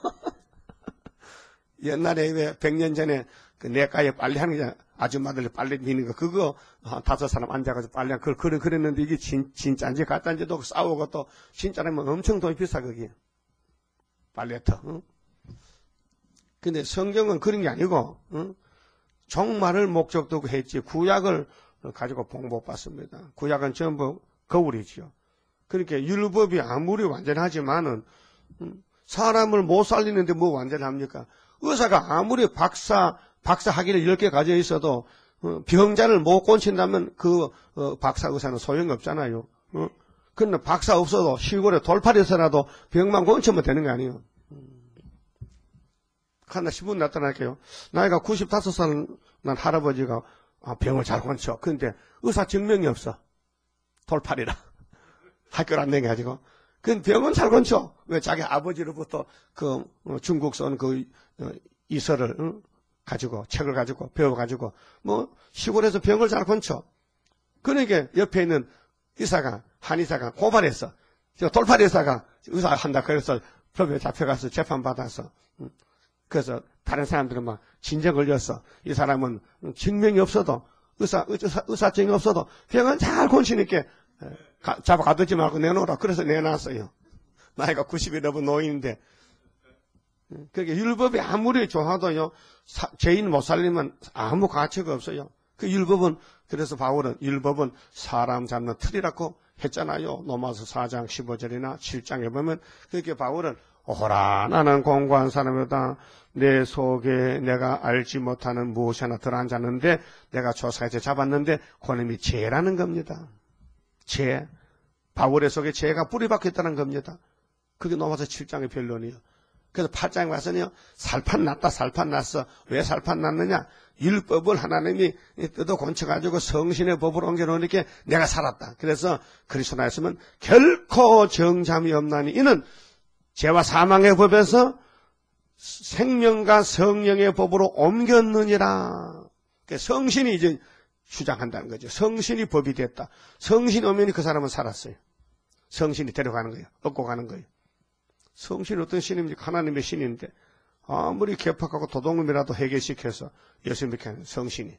옛날에 왜 백 년 전에 그 내과에 빨래하는 게 아줌마들 빨래 미는 거 그거 다섯 사람 앉아가지고 빨래 그걸 그래 그랬는데 이게 진, 진짜인지 가짜인지도 싸우고 또 진짜라면 엄청 돈이 비싸 거기 빨래터. 응? 근데 성경은 그런 게 아니고 응? 종말을 목적도 했지 구약을 가지고 복 못 받습니다. 구약은 전부 거울이지요. 그러니까 율법이 아무리 완전하지만은 응? 사람을 못 살리는데 뭐 완전합니까? 의사가 아무리 박사 박사 학위를 열 개 가져 있어도 어, 병자를 못 고친다면 그 어, 박사 의사는 소용이 없잖아요. 어? 그런데 박사 없어도 시골에 돌팔이서라도 병만 고치면 되는 거 아니에요. 하나 신문 나타날게요. 나이가 구십다섯 살 난 할아버지가 병을 잘 고쳐. 그런데 의사 증명이 없어. 돌팔이라. 학교를 안 다녀가지고. 그 병은 잘 고쳐. 왜 자기 아버지로부터 그 중국서 온 그 이서를 응? 가지고 책을 가지고 배워가지고 뭐 시골에서 병을 잘 고쳐. 그러니까 옆에 있는 의사가 한의사가 고발했어. 돌팔이 의사가 의사 한다 그래서 법에 잡혀가서 재판 받아서. 그래서 다른 사람들은 막 진정 걸렸어. 이 사람은 증명이 없어도 의사, 의사 의사증이 없어도 병은 잘 고치니까 잡아 가두지 말고 내놓으라. 그래서 내놨어요. 나이가 구십이 넘은 노인인데. 그게 율법이 아무리 좋아도요, 사, 죄인 못 살리면 아무 가치가 없어요. 그 율법은, 그래서 바울은 율법은 사람 잡는 틀이라고 했잖아요. 로마서 사 장 십오 절이나 칠 장에 보면, 그렇게 바울은, 오호라, 나는 공고한 사람이다. 내 속에 내가 알지 못하는 무엇이 하나 들어앉았는데, 내가 조사해서 잡았는데, 그놈이 죄라는 겁니다. 죄. 바울의 속에 죄가 뿌리 박혀 있다는 겁니다. 그게 로마서 칠 장의 변론이에요. 그래서 팔 장에 와서는요, 살판 났다, 살판 났어. 왜 살판 났느냐? 율법을 하나님이 뜯어 건쳐가지고 성신의 법을 옮겨놓으니까 내가 살았다. 그래서 그리스도 안에서는 결코 정잠이 없나니 이는 죄와 사망의 법에서 생명과 성령의 법으로 옮겼느니라. 성신이 이제 주장한다는 거죠. 성신이 법이 됐다. 성신이 오면 그 사람은 살았어요. 성신이 데려가는 거예요. 얻고 가는 거예요. 성신이 어떤 신입니까? 하나님의 신인데 아무리 개팍하고 도둑놈이라도 해결시켜서 예수님께 하는 성신이.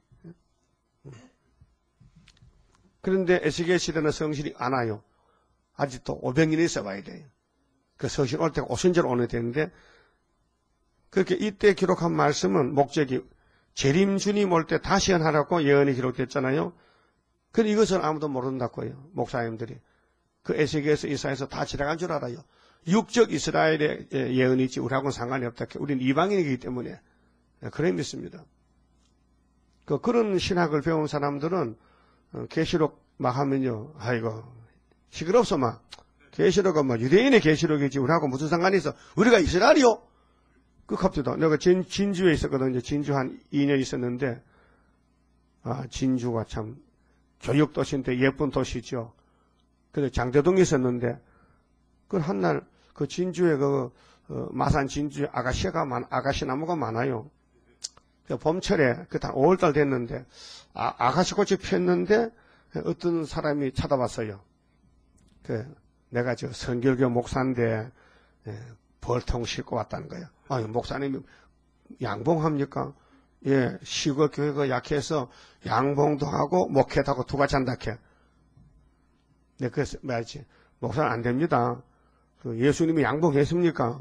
그런데 에스겔 시대는 성신이 안 와요. 아직도 오백 년이 있어봐야 돼요. 그 성신 올 때가 오순절 오는 되는데 그렇게 이때 기록한 말씀은 목적이 재림 주님 올 때 다시 하라고 예언이 기록됐잖아요. 근데 이것은 아무도 모른다고요. 목사님들이. 그 에스겔에서 이사에서 다 지나간 줄 알아요. 육적 이스라엘의 예언이 있지 우리하고는 상관이 없다. 우리는 이방인이기 때문에 그래 믿습니다. 그 그런 신학을 배운 사람들은 계시록 막 하면요, 아이고 시끄럽소 막 계시록은 뭐 유대인의 계시록이지 우리하고 무슨 상관이 있어? 우리가 이스라엘이요? 그 갑자기 내가 진, 진주에 있었거든요. 진주 한 이 년 있었는데 아 진주가 참 교육 도시인데 예쁜 도시죠. 근데 장대동에 있었는데 그 한날 그 진주에 그 어, 마산 진주에 아가씨가 많 아가씨 나무가 많아요. 그 봄철에 그 한 오월달 됐는데 아, 아가씨 꽃이 피었는데 어떤 사람이 찾아왔어요. 그 내가 저 선결교 목사인데 예, 벌통 싣고 왔다는 거예요. 아, 목사님이 양봉합니까? 예, 시골 교회가 약해서 양봉도 하고 목회도 하고 두 가지 한다 해. 네, 그래서 말이지 목사는 안 됩니다. 그 예수님이 양봉했습니까?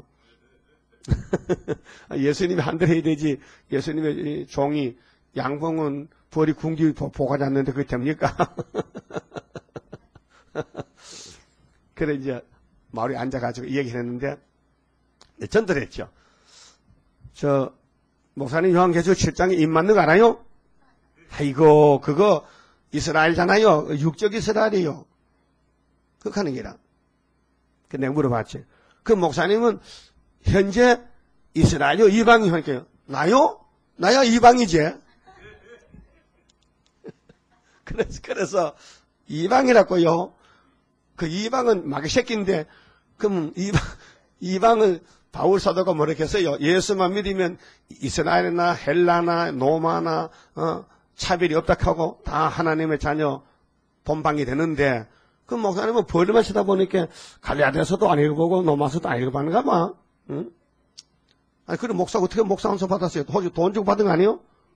예수님이 한 대로 해야 되지. 예수님의 종이 양봉은 벌이 궁기 보가 잤는데 그게 됩니까? 그래 이제 마을에 앉아가지고 얘기를 했는데 전달했죠. 저 목사님 요한계시록 칠 장에 입 맞는 거 알아요? 아이고 그거 이스라엘잖아요. 육적 이스라엘이요. 그렇게 하는 게라. 그 내가 물어봤지. 그 목사님은 현재 이스라엘요? 이방이 하니까요. 나요? 나야 이방이지. 그래서, 그래서 이방이라고요. 그 이방은 마귀 새끼인데, 그럼 이방, 이방은 바울 사도가 뭐라 했어요? 예수만 믿으면 이스라엘이나 헬라나 노마나, 어, 차별이 없다 하고 다 하나님의 자녀 본방이 되는데, 그 목사님은 벌을 치다 보니까 갈리아드에서도 안 읽어보고 노마서도 안 읽어봤는가 봐. 응? 아니, 그래, 목사가 어떻게 목사 한수 받았어요? 호주 돈 주고 받은 거 아니에요?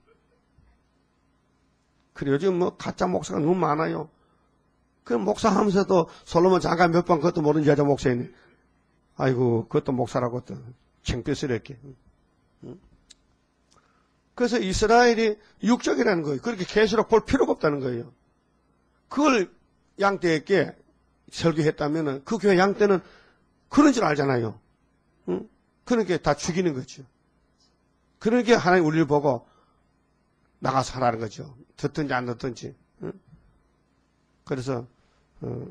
그래, 요즘 뭐 가짜 목사가 너무 많아요. 그 목사 하면서도 솔로몬 장가 몇 번 그것도 모르는 여자 목사이네. 아이고, 그것도 목사라고 또 창피스럽게. 응? 그래서 이스라엘이 육적이라는 거예요. 그렇게 계시록 볼 필요가 없다는 거예요. 그걸 양떼에게 설교했다면은 그 교회 양떼는 그런 줄 알잖아요. 응? 그러니까 다 죽이는 거죠. 그러니까 하나님 우리를 보고 나가서 하라는 거죠. 듣든지 안 듣든지. 그래서 어,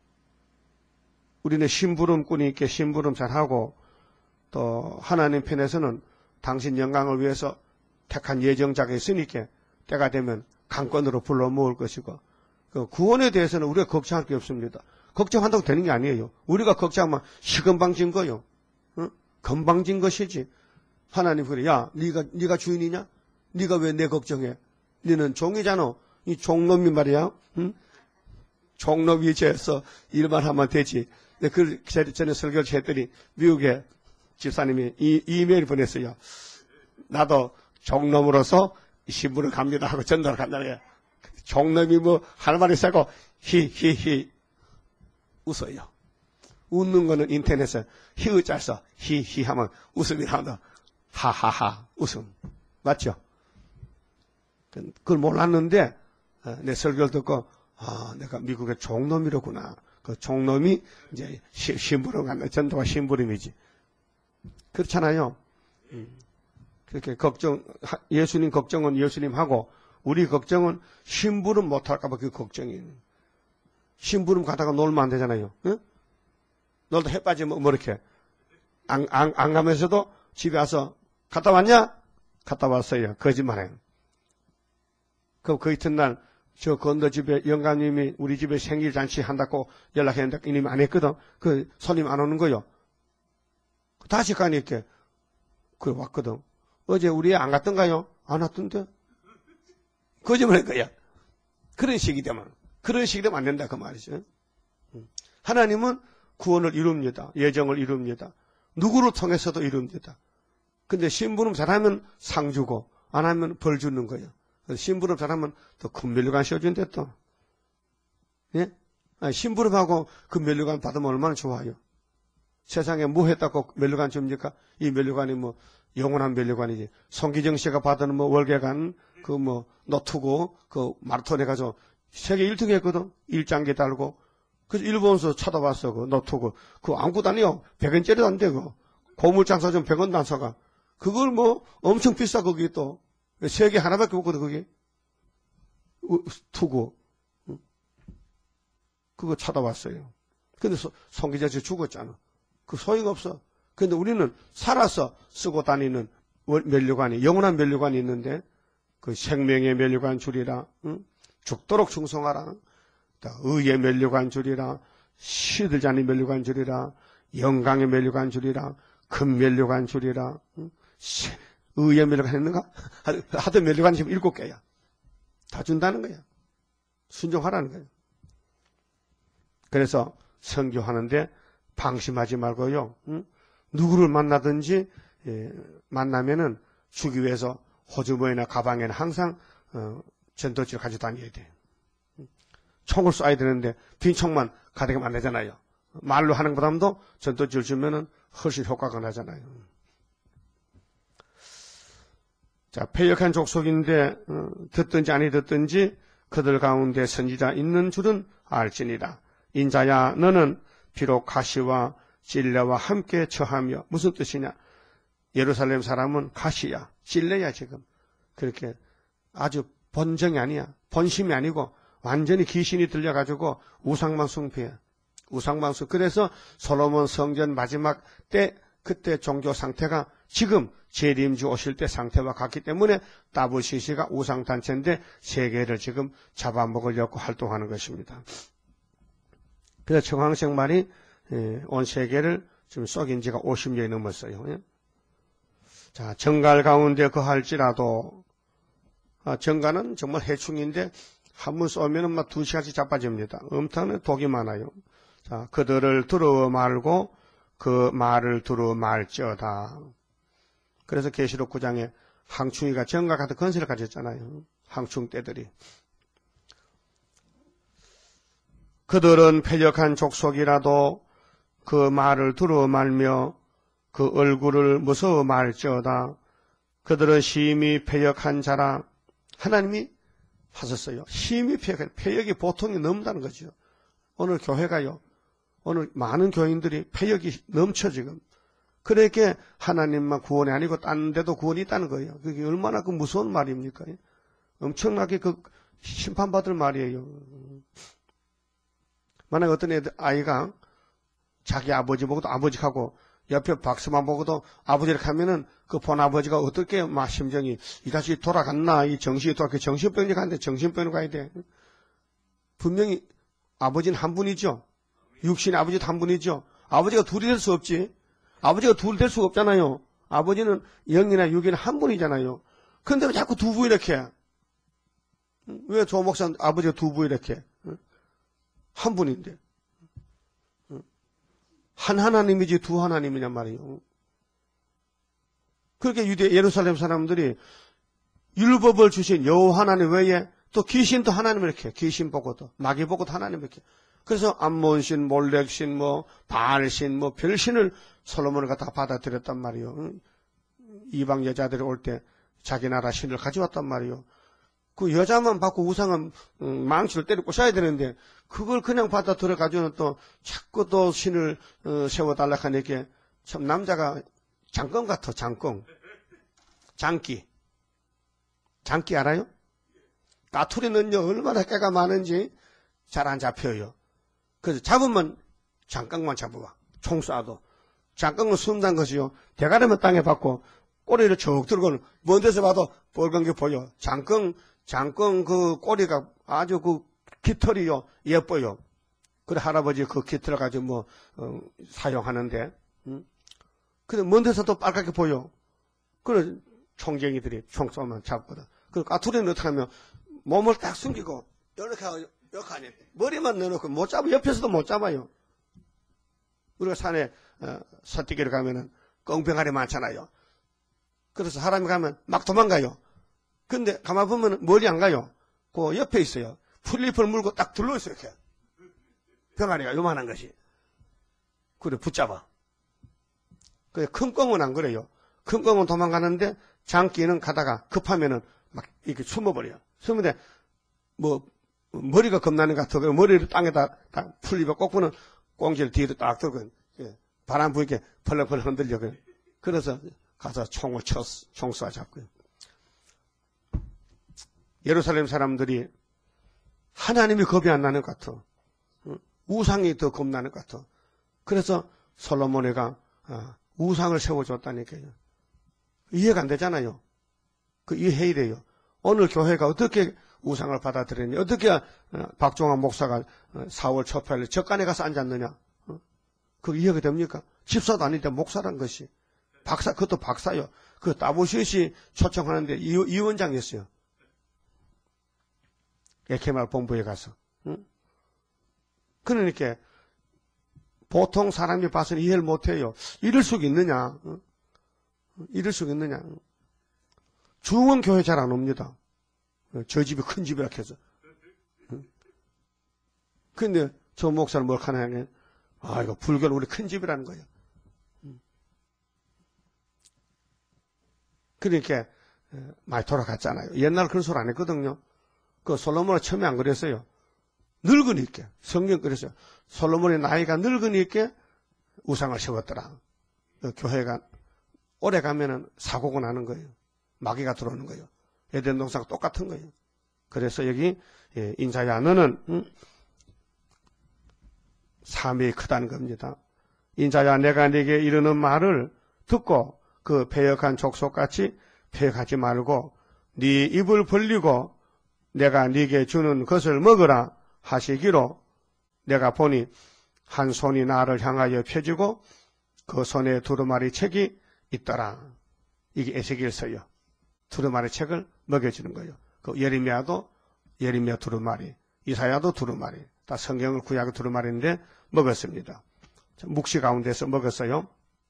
우리는 심부름꾼이 있게 심부름 잘하고 또 하나님 편에서는 당신 영광을 위해서 택한 예정자가 있으니까 때가 되면 강권으로 불러 모을 것이고 그 구원에 대해서는 우리가 걱정할 게 없습니다. 걱정한다고 되는 게 아니에요. 우리가 걱정하면 시건방진 거요. 어? 건방진 것이지. 하나님 그래. 야, 네가 네가 주인이냐? 네가 왜 내 걱정해? 너는 종이잖아. 이 종놈이 말이야. 응? 종놈 위치에서 일만 하면 되지. 근데 그 전에 설교를 했더니 미국에 집사님이 이, 이메일 보냈어요. 나도 종놈으로서 신부를 갑니다 하고 전도를 간다는 종놈이 뭐 할 말이 있고 히히히 웃어요. 웃는 거는 인터넷에 히읗 써 히히 하면 웃음이 나온다. 하하하 웃음. 맞죠? 그걸 몰랐는데 내 설교를 듣고 아 내가 미국의 종놈이로구나. 그 종놈이 이제 심부름 간다. 전도가 심부름이지. 그렇잖아요. 그렇게 걱정 예수님 걱정은 예수님하고 우리 걱정은 심부름 못할까봐 그 걱정이에요. 심부름 가다가 놀면 안 되잖아요. 응? 놀다 해 빠지면 뭐 이렇게 안, 안, 안 가면서도 집에 와서 갔다 왔냐? 갔다 왔어요. 거짓말해요. 그럼 그 이튿날 저 건너 집에 영감님이 우리 집에 생일 잔치 한다고 연락했는데 이님이 안 했거든. 그 손님 안 오는 거요. 다시 가니까 그 왔거든. 어제 우리 애 안 갔던가요? 안 왔던데. 거짓말할 거야. 그런 식이 되면 그런 식이 되면 안 된다 그 말이죠. 하나님은 구원을 이룹니다. 예정을 이룹니다. 누구를 통해서도 이룹니다. 근데 심부름 잘하면 상 주고 안 하면 벌 주는 거예요. 심부름 잘하면 또 큰 면류관 씌워준대 또. 예? 아니, 심부름하고 그 면류관 받으면 얼마나 좋아요. 세상에 뭐 했다고 면류관 줍니까? 이 면류관이 뭐 영원한 면류관이지. 송기정 씨가 받은 뭐 월계관 그 뭐 노트고 그 마라톤 해가지고 세계 일 등 했거든. 일장기 달고. 그래서 일본에서 찾아봤어. 그 노트고. 그거 아무것도 아니요. 백 원짜리도 안 돼. 그 고물장사 좀 백 원도 안 사가. 그걸 뭐 엄청 비싸 거기 또. 세계 하나밖에 없거든 그게. 투고. 그거 찾아봤어요. 근데 송기정 씨 죽었잖아. 그 소용없어. 근데 우리는 살아서 쓰고 다니는 면류관이, 영원한 면류관이 있는데, 그 생명의 면류관 줄이라, 응? 죽도록 충성하라, 의의 면류관 줄이라, 시들지 않은 면류관 줄이라, 영광의 면류관 줄이라, 금 면류관 줄이라, 응? 의의 면류관 했는가? 하던 면류관이 지금 일곱 개야. 다 준다는 거야. 순종하라는 거야. 그래서 선교하는데 방심하지 말고요. 응? 누구를 만나든지 예, 만나면은 주기 위해서 호주머니나 가방에는 항상 어, 전도지를 가지고 다녀야 돼. 총을 쏴야 되는데 빈 총만 가득하면 안 되잖아요. 말로 하는 것보다도 전도지를 주면은 훨씬 효과가 나잖아요. 자, 패역한 족속인데 어, 듣든지 아니 듣든지 그들 가운데 선지자 있는 줄은 알지니라. 인자야 너는 비록 가시와 찔레와 함께 처하며 무슨 뜻이냐? 예루살렘 사람은 가시야, 찔레야 지금. 그렇게 아주 본정이 아니야. 본심이 아니고 완전히 귀신이 들려가지고 우상만 숭배해. 우상만 숭. 그래서 솔로몬 성전 마지막 때 그때 종교 상태가 지금 재림주 오실 때 상태와 같기 때문에 다브시시가 우상단체인데 세계를 지금 잡아먹으려고 활동하는 것입니다. 그래서 청황색 말이 온 세계를 지금 썩인 지가 오십 년이 넘었어요. 자, 정갈 가운데 거할지라도, 아, 정갈은 정말 해충인데 한 번 쏘면은 막 두 시간씩 자빠집니다. 엄청난 독이 많아요. 자, 그들을 들어 말고 그 말을 들어 말지어다. 그래서 계시록 구 장에 항충이가 정갈 같은 건설을 가졌잖아요. 항충 떼들이. 그들은 패역한 족속이라도 그 말을 들어 말며 그 얼굴을 무서워 말지어다. 그들은 심히 패역한 자라. 하나님이 하셨어요. 심히 패역한, 패역이 보통이 넘다는 거죠. 오늘 교회가요. 오늘 많은 교인들이 패역이 넘쳐 지금. 그러니까 하나님만 구원이 아니고 딴 데도 구원이 있다는 거예요. 그게 얼마나 그 무서운 말입니까? 엄청나게 그 심판받을 말이에요. 만약 어떤 애들, 아이가 자기 아버지 보고도 아버지하고 옆에 박스만 보고도 아버지를 하면은 그 본 아버지가 어떻게 막 심정이 이 자식이 돌아갔나, 이 정신이 돌아가, 정신병이 가는데 정신병으로 가야 돼. 분명히 아버지는 한 분이죠. 육신의 아버지도 한 분이죠. 아버지가 둘이 될 수 없지. 아버지가 둘이 될 수 없잖아요. 아버지는 영이나 육이나 한 분이잖아요. 그런데 왜 자꾸 두 부 이렇게 해? 왜 조 목사는 아버지가 두 부 이렇게 해? 한 분인데. 한 하나님이지 두 하나님이냔 말이에요. 그렇게 유대 예루살렘 사람들이 율법을 주신 여호와 하나님 외에 또 귀신도 하나님 이렇게 귀신 보고도 마귀 보고도 하나님 이렇게. 그래서 암몬신, 몰렉신, 뭐 바알신, 뭐 별신을 솔로몬을 갖다가 받아들였단 말이에요. 이방 여자들이 올 때 자기 나라 신을 가져왔단 말이에요. 그 여자만 받고 우상은 망치를 때려 꼬셔야 되는데 그걸 그냥 받아들여 가지고는 또 자꾸 또 신을 세워달라 하니까 참 남자가 장검 같아. 장검, 장기, 장기 알아요? 까투리는요 얼마나 깨가 많은지 잘 안 잡혀요. 그래서 잡으면 장강만 잡아봐. 총 쏴도 장강은 숨는 것이요. 대가리만 땅에 박고 꼬리를 쭉 들고는 먼 데서 봐도 빨간 게 보여. 장강, 장강 그 꼬리가 아주 그 깃털이요 예뻐요. 그래 할아버지 그 깃털 가지고 뭐 어, 사용하는데, 응? 근데 먼 데서도 빨갛게 보여. 그래 총쟁이들이 총 쏘면 잡거든. 그 까투리는 어떻게 하면 몸을 딱 숨기고 이렇게 하고 이렇게 하니 머리만 넣어놓고 못 잡아. 옆에서도 못 잡아요. 우리가 산에 어, 서띠기를 가면은 꽁병아리 많잖아요. 그래서 사람이 가면 막 도망가요. 근데 가만 보면 멀리 안 가요. 그 옆에 있어요. 풀잎을 물고 딱 둘러있어요. 이렇게 병아리가 요만한 것이. 그래 붙잡아. 그래 큰 꽁은 안 그래요. 큰 꽁은 도망가는데 장기는 가다가 급하면은 막 이렇게 숨어버려요. 숨는데 뭐 머리가 겁나는 것 같아. 머리를 땅에다 딱 풀잎에 꽂고는 꽁지를 뒤로 딱 들고 바람 부이게 펄럭펄럭 흔들려. 그래서 가서 총을 쳐, 총 쏴 잡고요. 예루살렘 사람들이 하나님이 겁이 안 나는 것 같아. 우상이 더 겁나는 것 같아. 그래서 솔로몬이가 우상을 세워줬다니까요. 이해가 안 되잖아요. 그 이해해야 돼요. 오늘 교회가 어떻게 우상을 받아들였냐. 어떻게 박종환 목사가 사월 초팔일 적간에 가서 앉았느냐. 그거 이해가 됩니까? 집사도 아닌데 목사란 것이. 박사, 그것도 박사요. 그 따보시시 초청하는데 이, 이원장이었어요. 에케말 본부에 가서. 응? 그러니까 보통 사람이 봐서는 이해를 못해요. 이럴 수가 있느냐. 응? 이럴 수가 있느냐. 중원 교회 잘 안 옵니다. 저 집이 큰 집이라 해서. 응? 근데 저 목사는 뭘 하냐. 아, 이거 불교는 우리 큰 집이라는 거예요. 그러니까 많이 돌아갔잖아요. 옛날 그런 소리 안 했거든요. 그 솔로몬은 처음에 안 그랬어요. 늙으니까 성경 그랬어요. 솔로몬의 나이가 늙으니까 우상을 세웠더라. 그 교회가 오래 가면은 사고가 나는 거예요. 마귀가 들어오는 거예요. 에덴 동산과 똑같은 거예요. 그래서 여기 인자야 너는 응? 삶이 크다는 겁니다. 인자야 내가 네게 이르는 말을 듣고 그 패역한 족속같이 패역하지 말고 네 입을 벌리고 내가 네게 주는 것을 먹으라 하시기로 내가 보니 한 손이 나를 향하여 펴지고 그 손에 두루마리 책이 있더라. 이게 에스겔서요. 두루마리 책을 먹여주는 거예요. 그 예레미야도 예레미야 두루마리, 이사야도 두루마리, 다 성경을 구약의 두루마리인데 먹었습니다. 묵시 가운데서 먹었어요.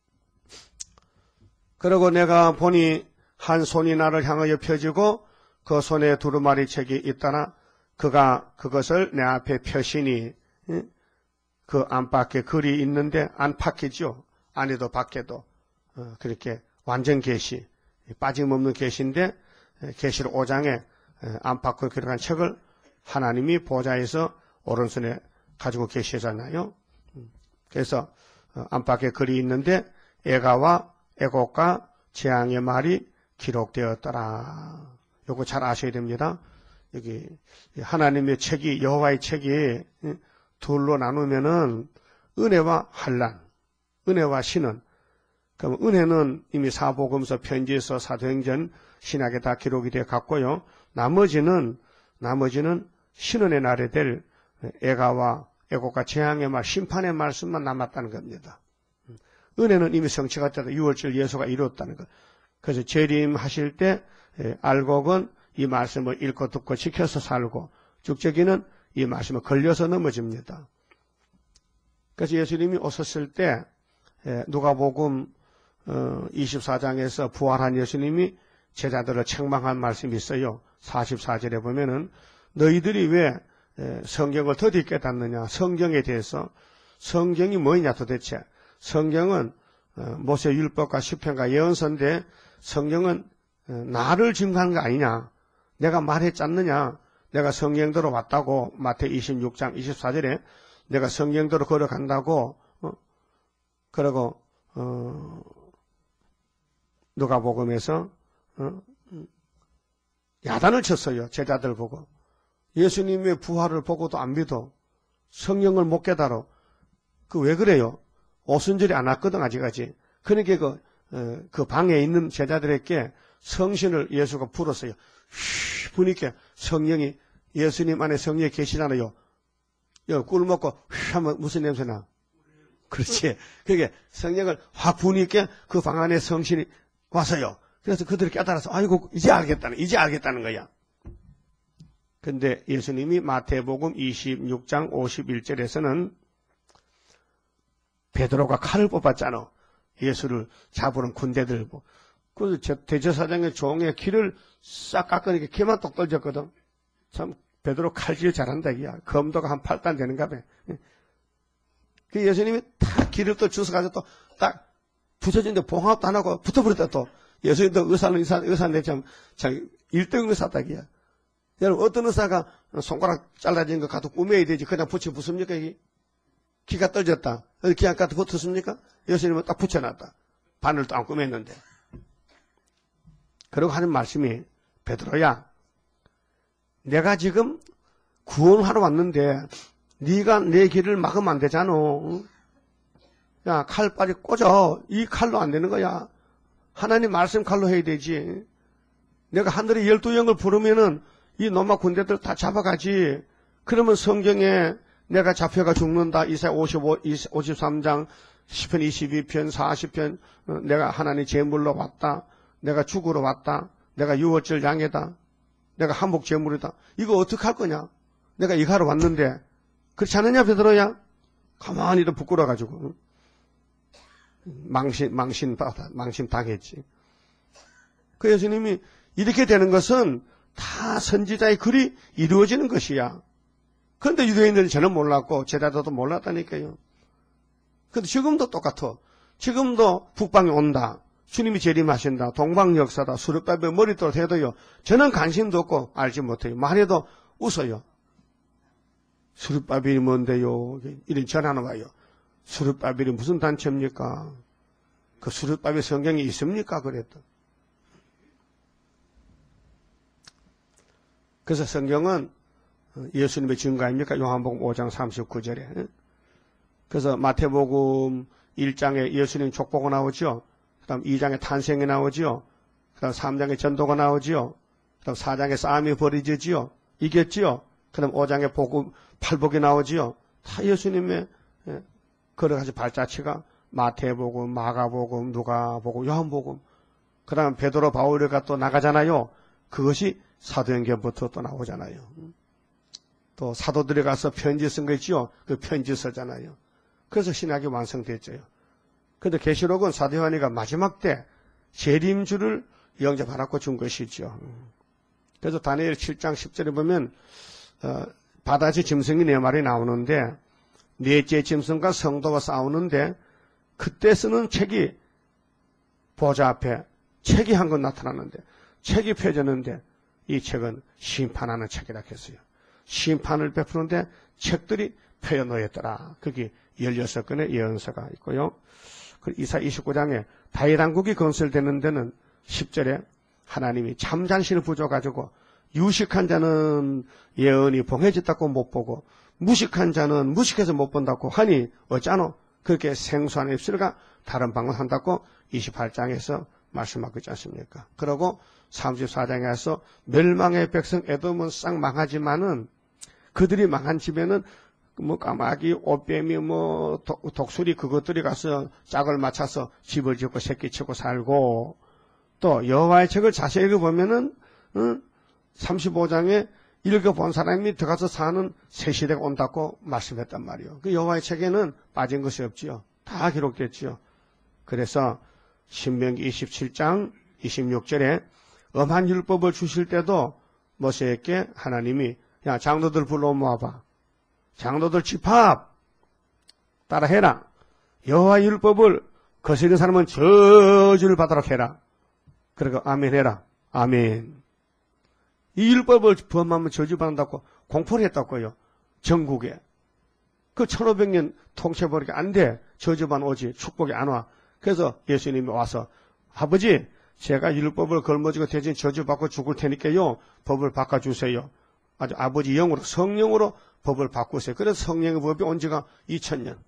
그리고 내가 보니 한 손이 나를 향하여 펴지고 그 손에 두루마리 책이 있다나 그가 그것을 내 앞에 펴시니 그 안팎에 글이 있는데 안팎이죠. 안에도 밖에도 그렇게 완전 계시, 빠짐없는 계시인데 계시록 오 장에 안팎으로 기록한 책을 하나님이 보좌에서 오른손에 가지고 계시잖아요. 그래서 안팎에 글이 있는데 애가와 애곡과 재앙의 말이 기록되었더라. 요거 잘 아셔야 됩니다. 여기 하나님의 책이 여호와의 책이 둘로 나누면은 은혜와 환난, 은혜와 신은. 그럼 은혜는 이미 사복음서, 편지서, 사도행전, 신약에 다 기록이 되어 갔고요. 나머지는 나머지는 신은의 날에 될 애가와 애곡과 재앙의 말, 심판의 말씀만 남았다는 겁니다. 은혜는 이미 성취가 되다 유월절 예수가 이루었다는 것. 그래서 재림하실 때 알곡은 이 말씀을 읽고 듣고 지켜서 살고, 죽적이는 이 말씀에 걸려서 넘어집니다. 그래서 예수님이 오셨을 때 누가복음 이십사 장에서 부활한 예수님이 제자들을 책망한 말씀이 있어요. 사십사 절에 보면은 너희들이 왜 성경을 더디 깨닫느냐. 성경에 대해서 성경이 뭐냐 도대체. 성경은 모세 율법과 시편과 예언서인데 성경은 나를 증거한 거 아니냐. 내가 말했지 않느냐. 내가 성경대로 왔다고. 마태복음 이십육 장 이십사 절에 내가 성경대로 걸어간다고. 어? 그리고 어, 누가복음에서 어? 야단을 쳤어요. 제자들 보고. 예수님의 부활을 보고도 안 믿어. 성경을 못 깨달아. 그 왜 그래요? 오순절이 안 왔거든 아직까지. 그러니까 그, 어, 그 방에 있는 제자들에게 성신을 예수가 불었어요. 휘 부니까 성령이 예수님 안에 성령이 계시잖아요. 꿀 먹고 휘 하면 무슨 냄새나? 그렇지. 그게 성령을 확 부니까 그 방 안에 성신이 와서요. 그래서 그들이 깨달아서 아이고 이제 알겠다는 이제 알겠다는 거야. 근데 예수님이 마태복음 이십육 장 오십일 절에서는 베드로가 칼을 뽑았잖아. 예수를 잡으는 군대들. 그래서 대제사장의 종의 키를 싹 깎으니까 키만 똑 떨어졌거든. 참 베드로 칼질 잘한다 이야. 검도가 한 팔 단 되는가 봐. 그 예수님이 딱 길을 또 주워가지고 또 딱 부서진데 봉합도 안 하고 붙어버렸다 또. 예수님도 의사는 의사, 의사인데 참, 참 일 등 의사딱이야. 여러분 어떤 의사가 손가락 잘라진 거 가도 꾸며야 되지. 그냥 붙여 붙습니까 이게? 기가 떨어졌다. 기 안 가도 붙었습니까? 예수님은 딱 붙여놨다. 바늘도 안 꾸몄는데. 그러고 하는 말씀이 베드로야 내가 지금 구원하러 왔는데 네가 내 길을 막으면 안 되잖아. 야, 칼 빨리 꽂아. 이 칼로 안 되는 거야. 하나님 말씀 칼로 해야 되지. 내가 하늘에 열두 영을 부르면은 이 노마 군대들 다 잡아가지. 그러면 성경에 내가 잡혀가 죽는다. 이사야 오십오, 오십삼 장, 시편 이십이 편, 사십 편, 내가 하나님 제물로 왔다. 내가 죽으러 왔다. 내가 유월절 양이다. 내가 한복 제물이다. 이거 어떻게 할 거냐? 내가 이거 하러 왔는데. 그렇지 않느냐, 베드로야? 가만히 또 부끄러워가지고. 망신, 망신, 망신 당했지. 그 예수님이 이렇게 되는 것은 다 선지자의 글이 이루어지는 것이야. 그런데 유대인들은 저는 몰랐고, 제자들도 몰랐다니까요. 근데 지금도 똑같아. 지금도 북방에 온다. 주님이 재림하신다. 동방역사다. 수르바벨 머리도록 해도요. 저는 관심도 없고 알지 못해요. 말해도 웃어요. 수르바벨이 뭔데요? 이런 전화는 와요. 수르바벨이 무슨 단체입니까? 그 수르바벨 성경이 있습니까? 그랬다. 그래서 성경은 예수님의 증거 아닙니까? 요한복음 오 장 삼십구 절에. 그래서 마태복음 일 장에 예수님 족보가 나오죠. 그 다음 이 장에 탄생이 나오죠. 그 다음 삼 장에 전도가 나오죠. 그 다음 사 장에 싸움이 벌어지지요. 이겼지요. 그 다음 오 장에 복음, 팔복이 나오지요. 다 예수님의 여러 가지 발자취가 마태복음, 마가복음, 누가복음, 요한복음. 그 다음 베드로 바울이가 또 나가잖아요. 그것이 사도행전부터 또 나오잖아요. 또 사도들이 가서 편지 쓴 거 있지요. 그 편지 쓰잖아요. 그래서 신학이 완성됐죠. 그런데 계시록은 사도 요한이가 마지막 때 재림주를 영접하라고 준 것이죠. 그래서 다니엘 칠 장 십 절에 보면 어, 바다지 짐승이 네 마리 나오는데 넷째 짐승과 성도가 싸우는데 그때 쓰는 책이 보좌 앞에 책이 한 권 나타나는데 책이 펴졌는데 이 책은 심판하는 책이라 했어요. 심판을 베푸는데 책들이 펴여 놓였더라. 거기 열여섯 건의 예언서가 있고요. 이사 이십구 장에 다윗 왕국이 건설되는 데는 십 절에 하나님이 참잔신을 부어가지고 유식한 자는 예언이 봉해졌다고 못 보고 무식한 자는 무식해서 못 본다고 하니 어쩌노? 그렇게 생수한 입술과 다른 방언 한다고 이십팔 장에서 말씀하고 있지 않습니까? 그러고 삼십사 장에서 멸망의 백성 에돔은 싹 망하지만은 그들이 망한 집에는 뭐 까마귀, 옷뱀이, 뭐 독, 독수리 그것들이 가서 짝을 맞춰서 집을 짓고 새끼 치고 살고 또 여호와의 책을 자세히 읽어보면은 응? 삼십오 장에 읽어본 사람이 들어가서 사는 새 시대가 온다고 말씀했단 말이에요. 그 여호와의 책에는 빠진 것이 없지요. 다 기록됐지요. 그래서 신명기 이십칠 장 이십육 절에 엄한 율법을 주실 때도 모세에게 하나님이 야 장로들 불러 모아봐. 장로들 집합 따라해라. 여호와의 율법을 거스르는 사람은 저주를 받도록 해라. 그리고 아멘 해라. 아멘. 이 율법을 범하면 저주받는다고 공포를 했다고요. 전국에. 그 천오백 년 통치해버리게 안 돼. 저주만 오지 축복이 안 와. 그래서 예수님이 와서 아버지 제가 율법을 걸머지고 대신 저주받고 죽을 테니까요. 법을 바꿔주세요. 아주 아버지 영으로 성령으로 법을 바꾸세요. 그래서 성령의 법이 온 지가 이천 년.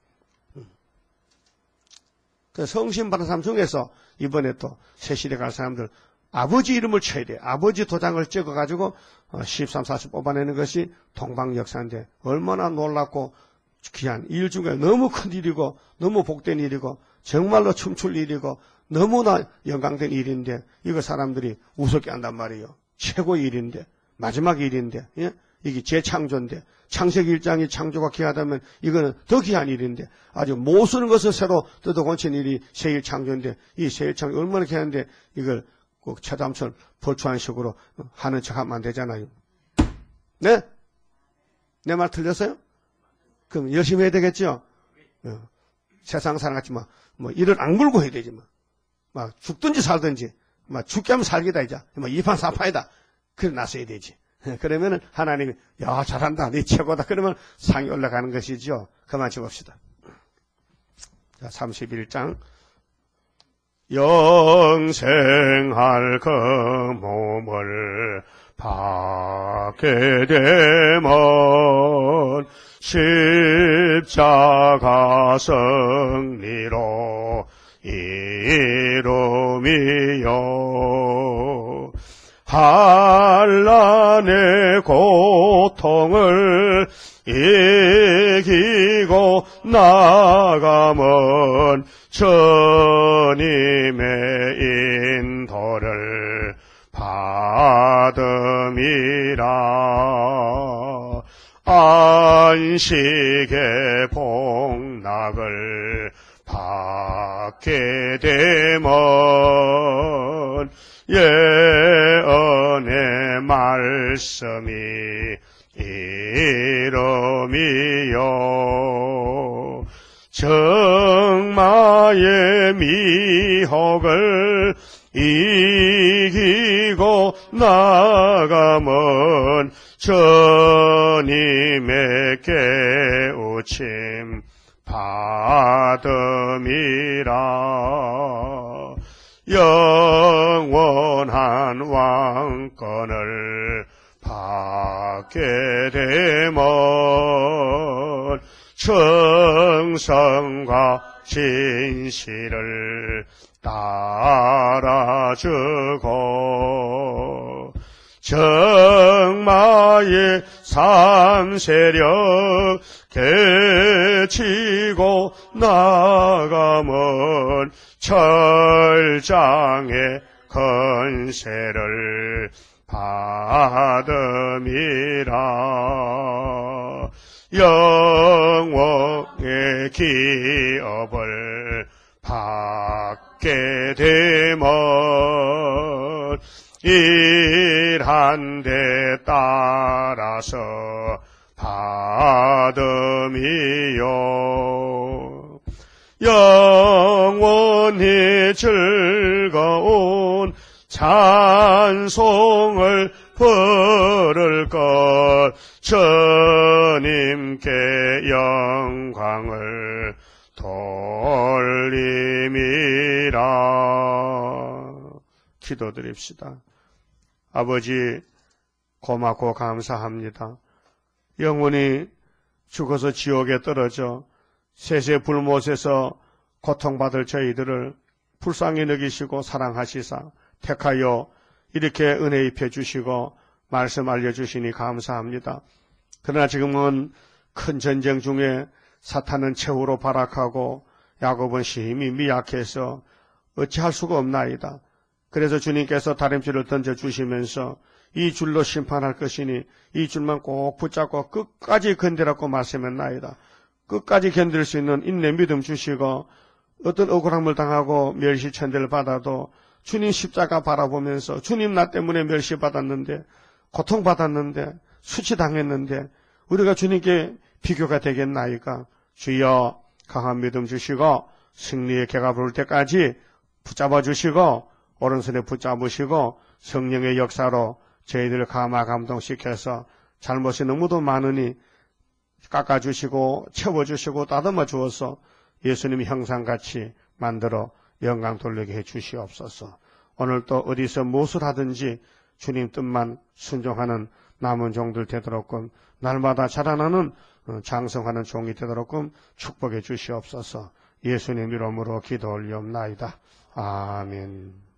그 성신 받은 사람 중에서 이번에 또 새시대 갈 사람들 아버지 이름을 쳐야 돼. 아버지 도장을 찍어가지고 십삼, 사십 뽑아내는 것이 동방역사인데 얼마나 놀랍고 귀한 일 중에 너무 큰 일이고 너무 복된 일이고 정말로 춤출 일이고 너무나 영광된 일인데 이거 사람들이 우습게 한단 말이에요. 최고의 일인데 마지막 일인데 예? 이게 재창조인데 창세기 일 장이 창조가 귀하다면 이거는 더 귀한 일인데 아주 못 쓰는 것을 새로 뜯어 고친 일이 세일 창조인데 이 세일 창조 얼마나 귀한데 이걸 꼭 최담철 벌초한 식으로 하는 척 하면 안 되잖아요. 네? 내 말 틀렸어요? 그럼 열심히 해야 되겠죠? 어. 세상 사람 같지 뭐, 뭐 이를 악물고 해야 되지 뭐. 막 죽든지 살든지 막 죽게 하면 살기다 이제 뭐 이판 사판이다. 그래 나서야 되지. 그러면은 하나님이 야 잘한다 네 최고다 그러면 상이 올라가는 것이죠. 그만 쳐봅시다. 자 삼십일 장 영생할 그 몸을 받게 되면 십자가 승리로 이름이요 한란의 고통을 이기고 나가면 주님의 인도를 받음이라 안식의 복락을 받게 되면 예언의 말씀이 이름이요 정마의 미혹을 이기고 나가면 주님의 깨우침 받음이라 영원한 왕권을 받게 되면 충성과 진실을 따라주고 정마의 삼세력 개치고 나가면 철장의 건세를 받음이라 영원의 기업을 받게 되면 일한 데 따라서 받음이요 영원히 즐거운 찬송을 부를 것 주님께 영광을 돌림이라 기도드립시다. 아버지, 고맙고 감사합니다. 영혼이 죽어서 지옥에 떨어져 세세불못에서 고통받을 저희들을 불쌍히 여기시고 사랑하시사 택하여 이렇게 은혜 입혀 주시고 말씀 알려주시니 감사합니다. 그러나 지금은 큰 전쟁 중에 사탄은 최후로 발악하고 야곱은 심히 미약해서 어찌할 수가 없나이다. 그래서 주님께서 다림줄을 던져주시면서 이 줄로 심판할 것이니 이 줄만 꼭 붙잡고 끝까지 견디라고 말씀했나이다. 끝까지 견딜 수 있는 인내 믿음 주시고 어떤 억울함을 당하고 멸시천대를 받아도 주님 십자가 바라보면서 주님 나 때문에 멸시받았는데 고통받았는데 수치당했는데 우리가 주님께 비교가 되겠나이까. 주여 강한 믿음 주시고 승리의 개가 부를 때까지 붙잡아 주시고 오른손에 붙잡으시고 성령의 역사로 저희들을 감화 감동시켜서 잘못이 너무도 많으니 깎아주시고 채워주시고 다듬어 주어서 예수님 형상같이 만들어 영광 돌리게 해 주시옵소서. 오늘 또 어디서 무엇을 하든지 주님 뜻만 순종하는 남은 종들 되도록끔 날마다 자라나는 장성하는 종이 되도록끔 축복해 주시옵소서. 예수님 이름으로 기도 올리옵나이다. 아멘.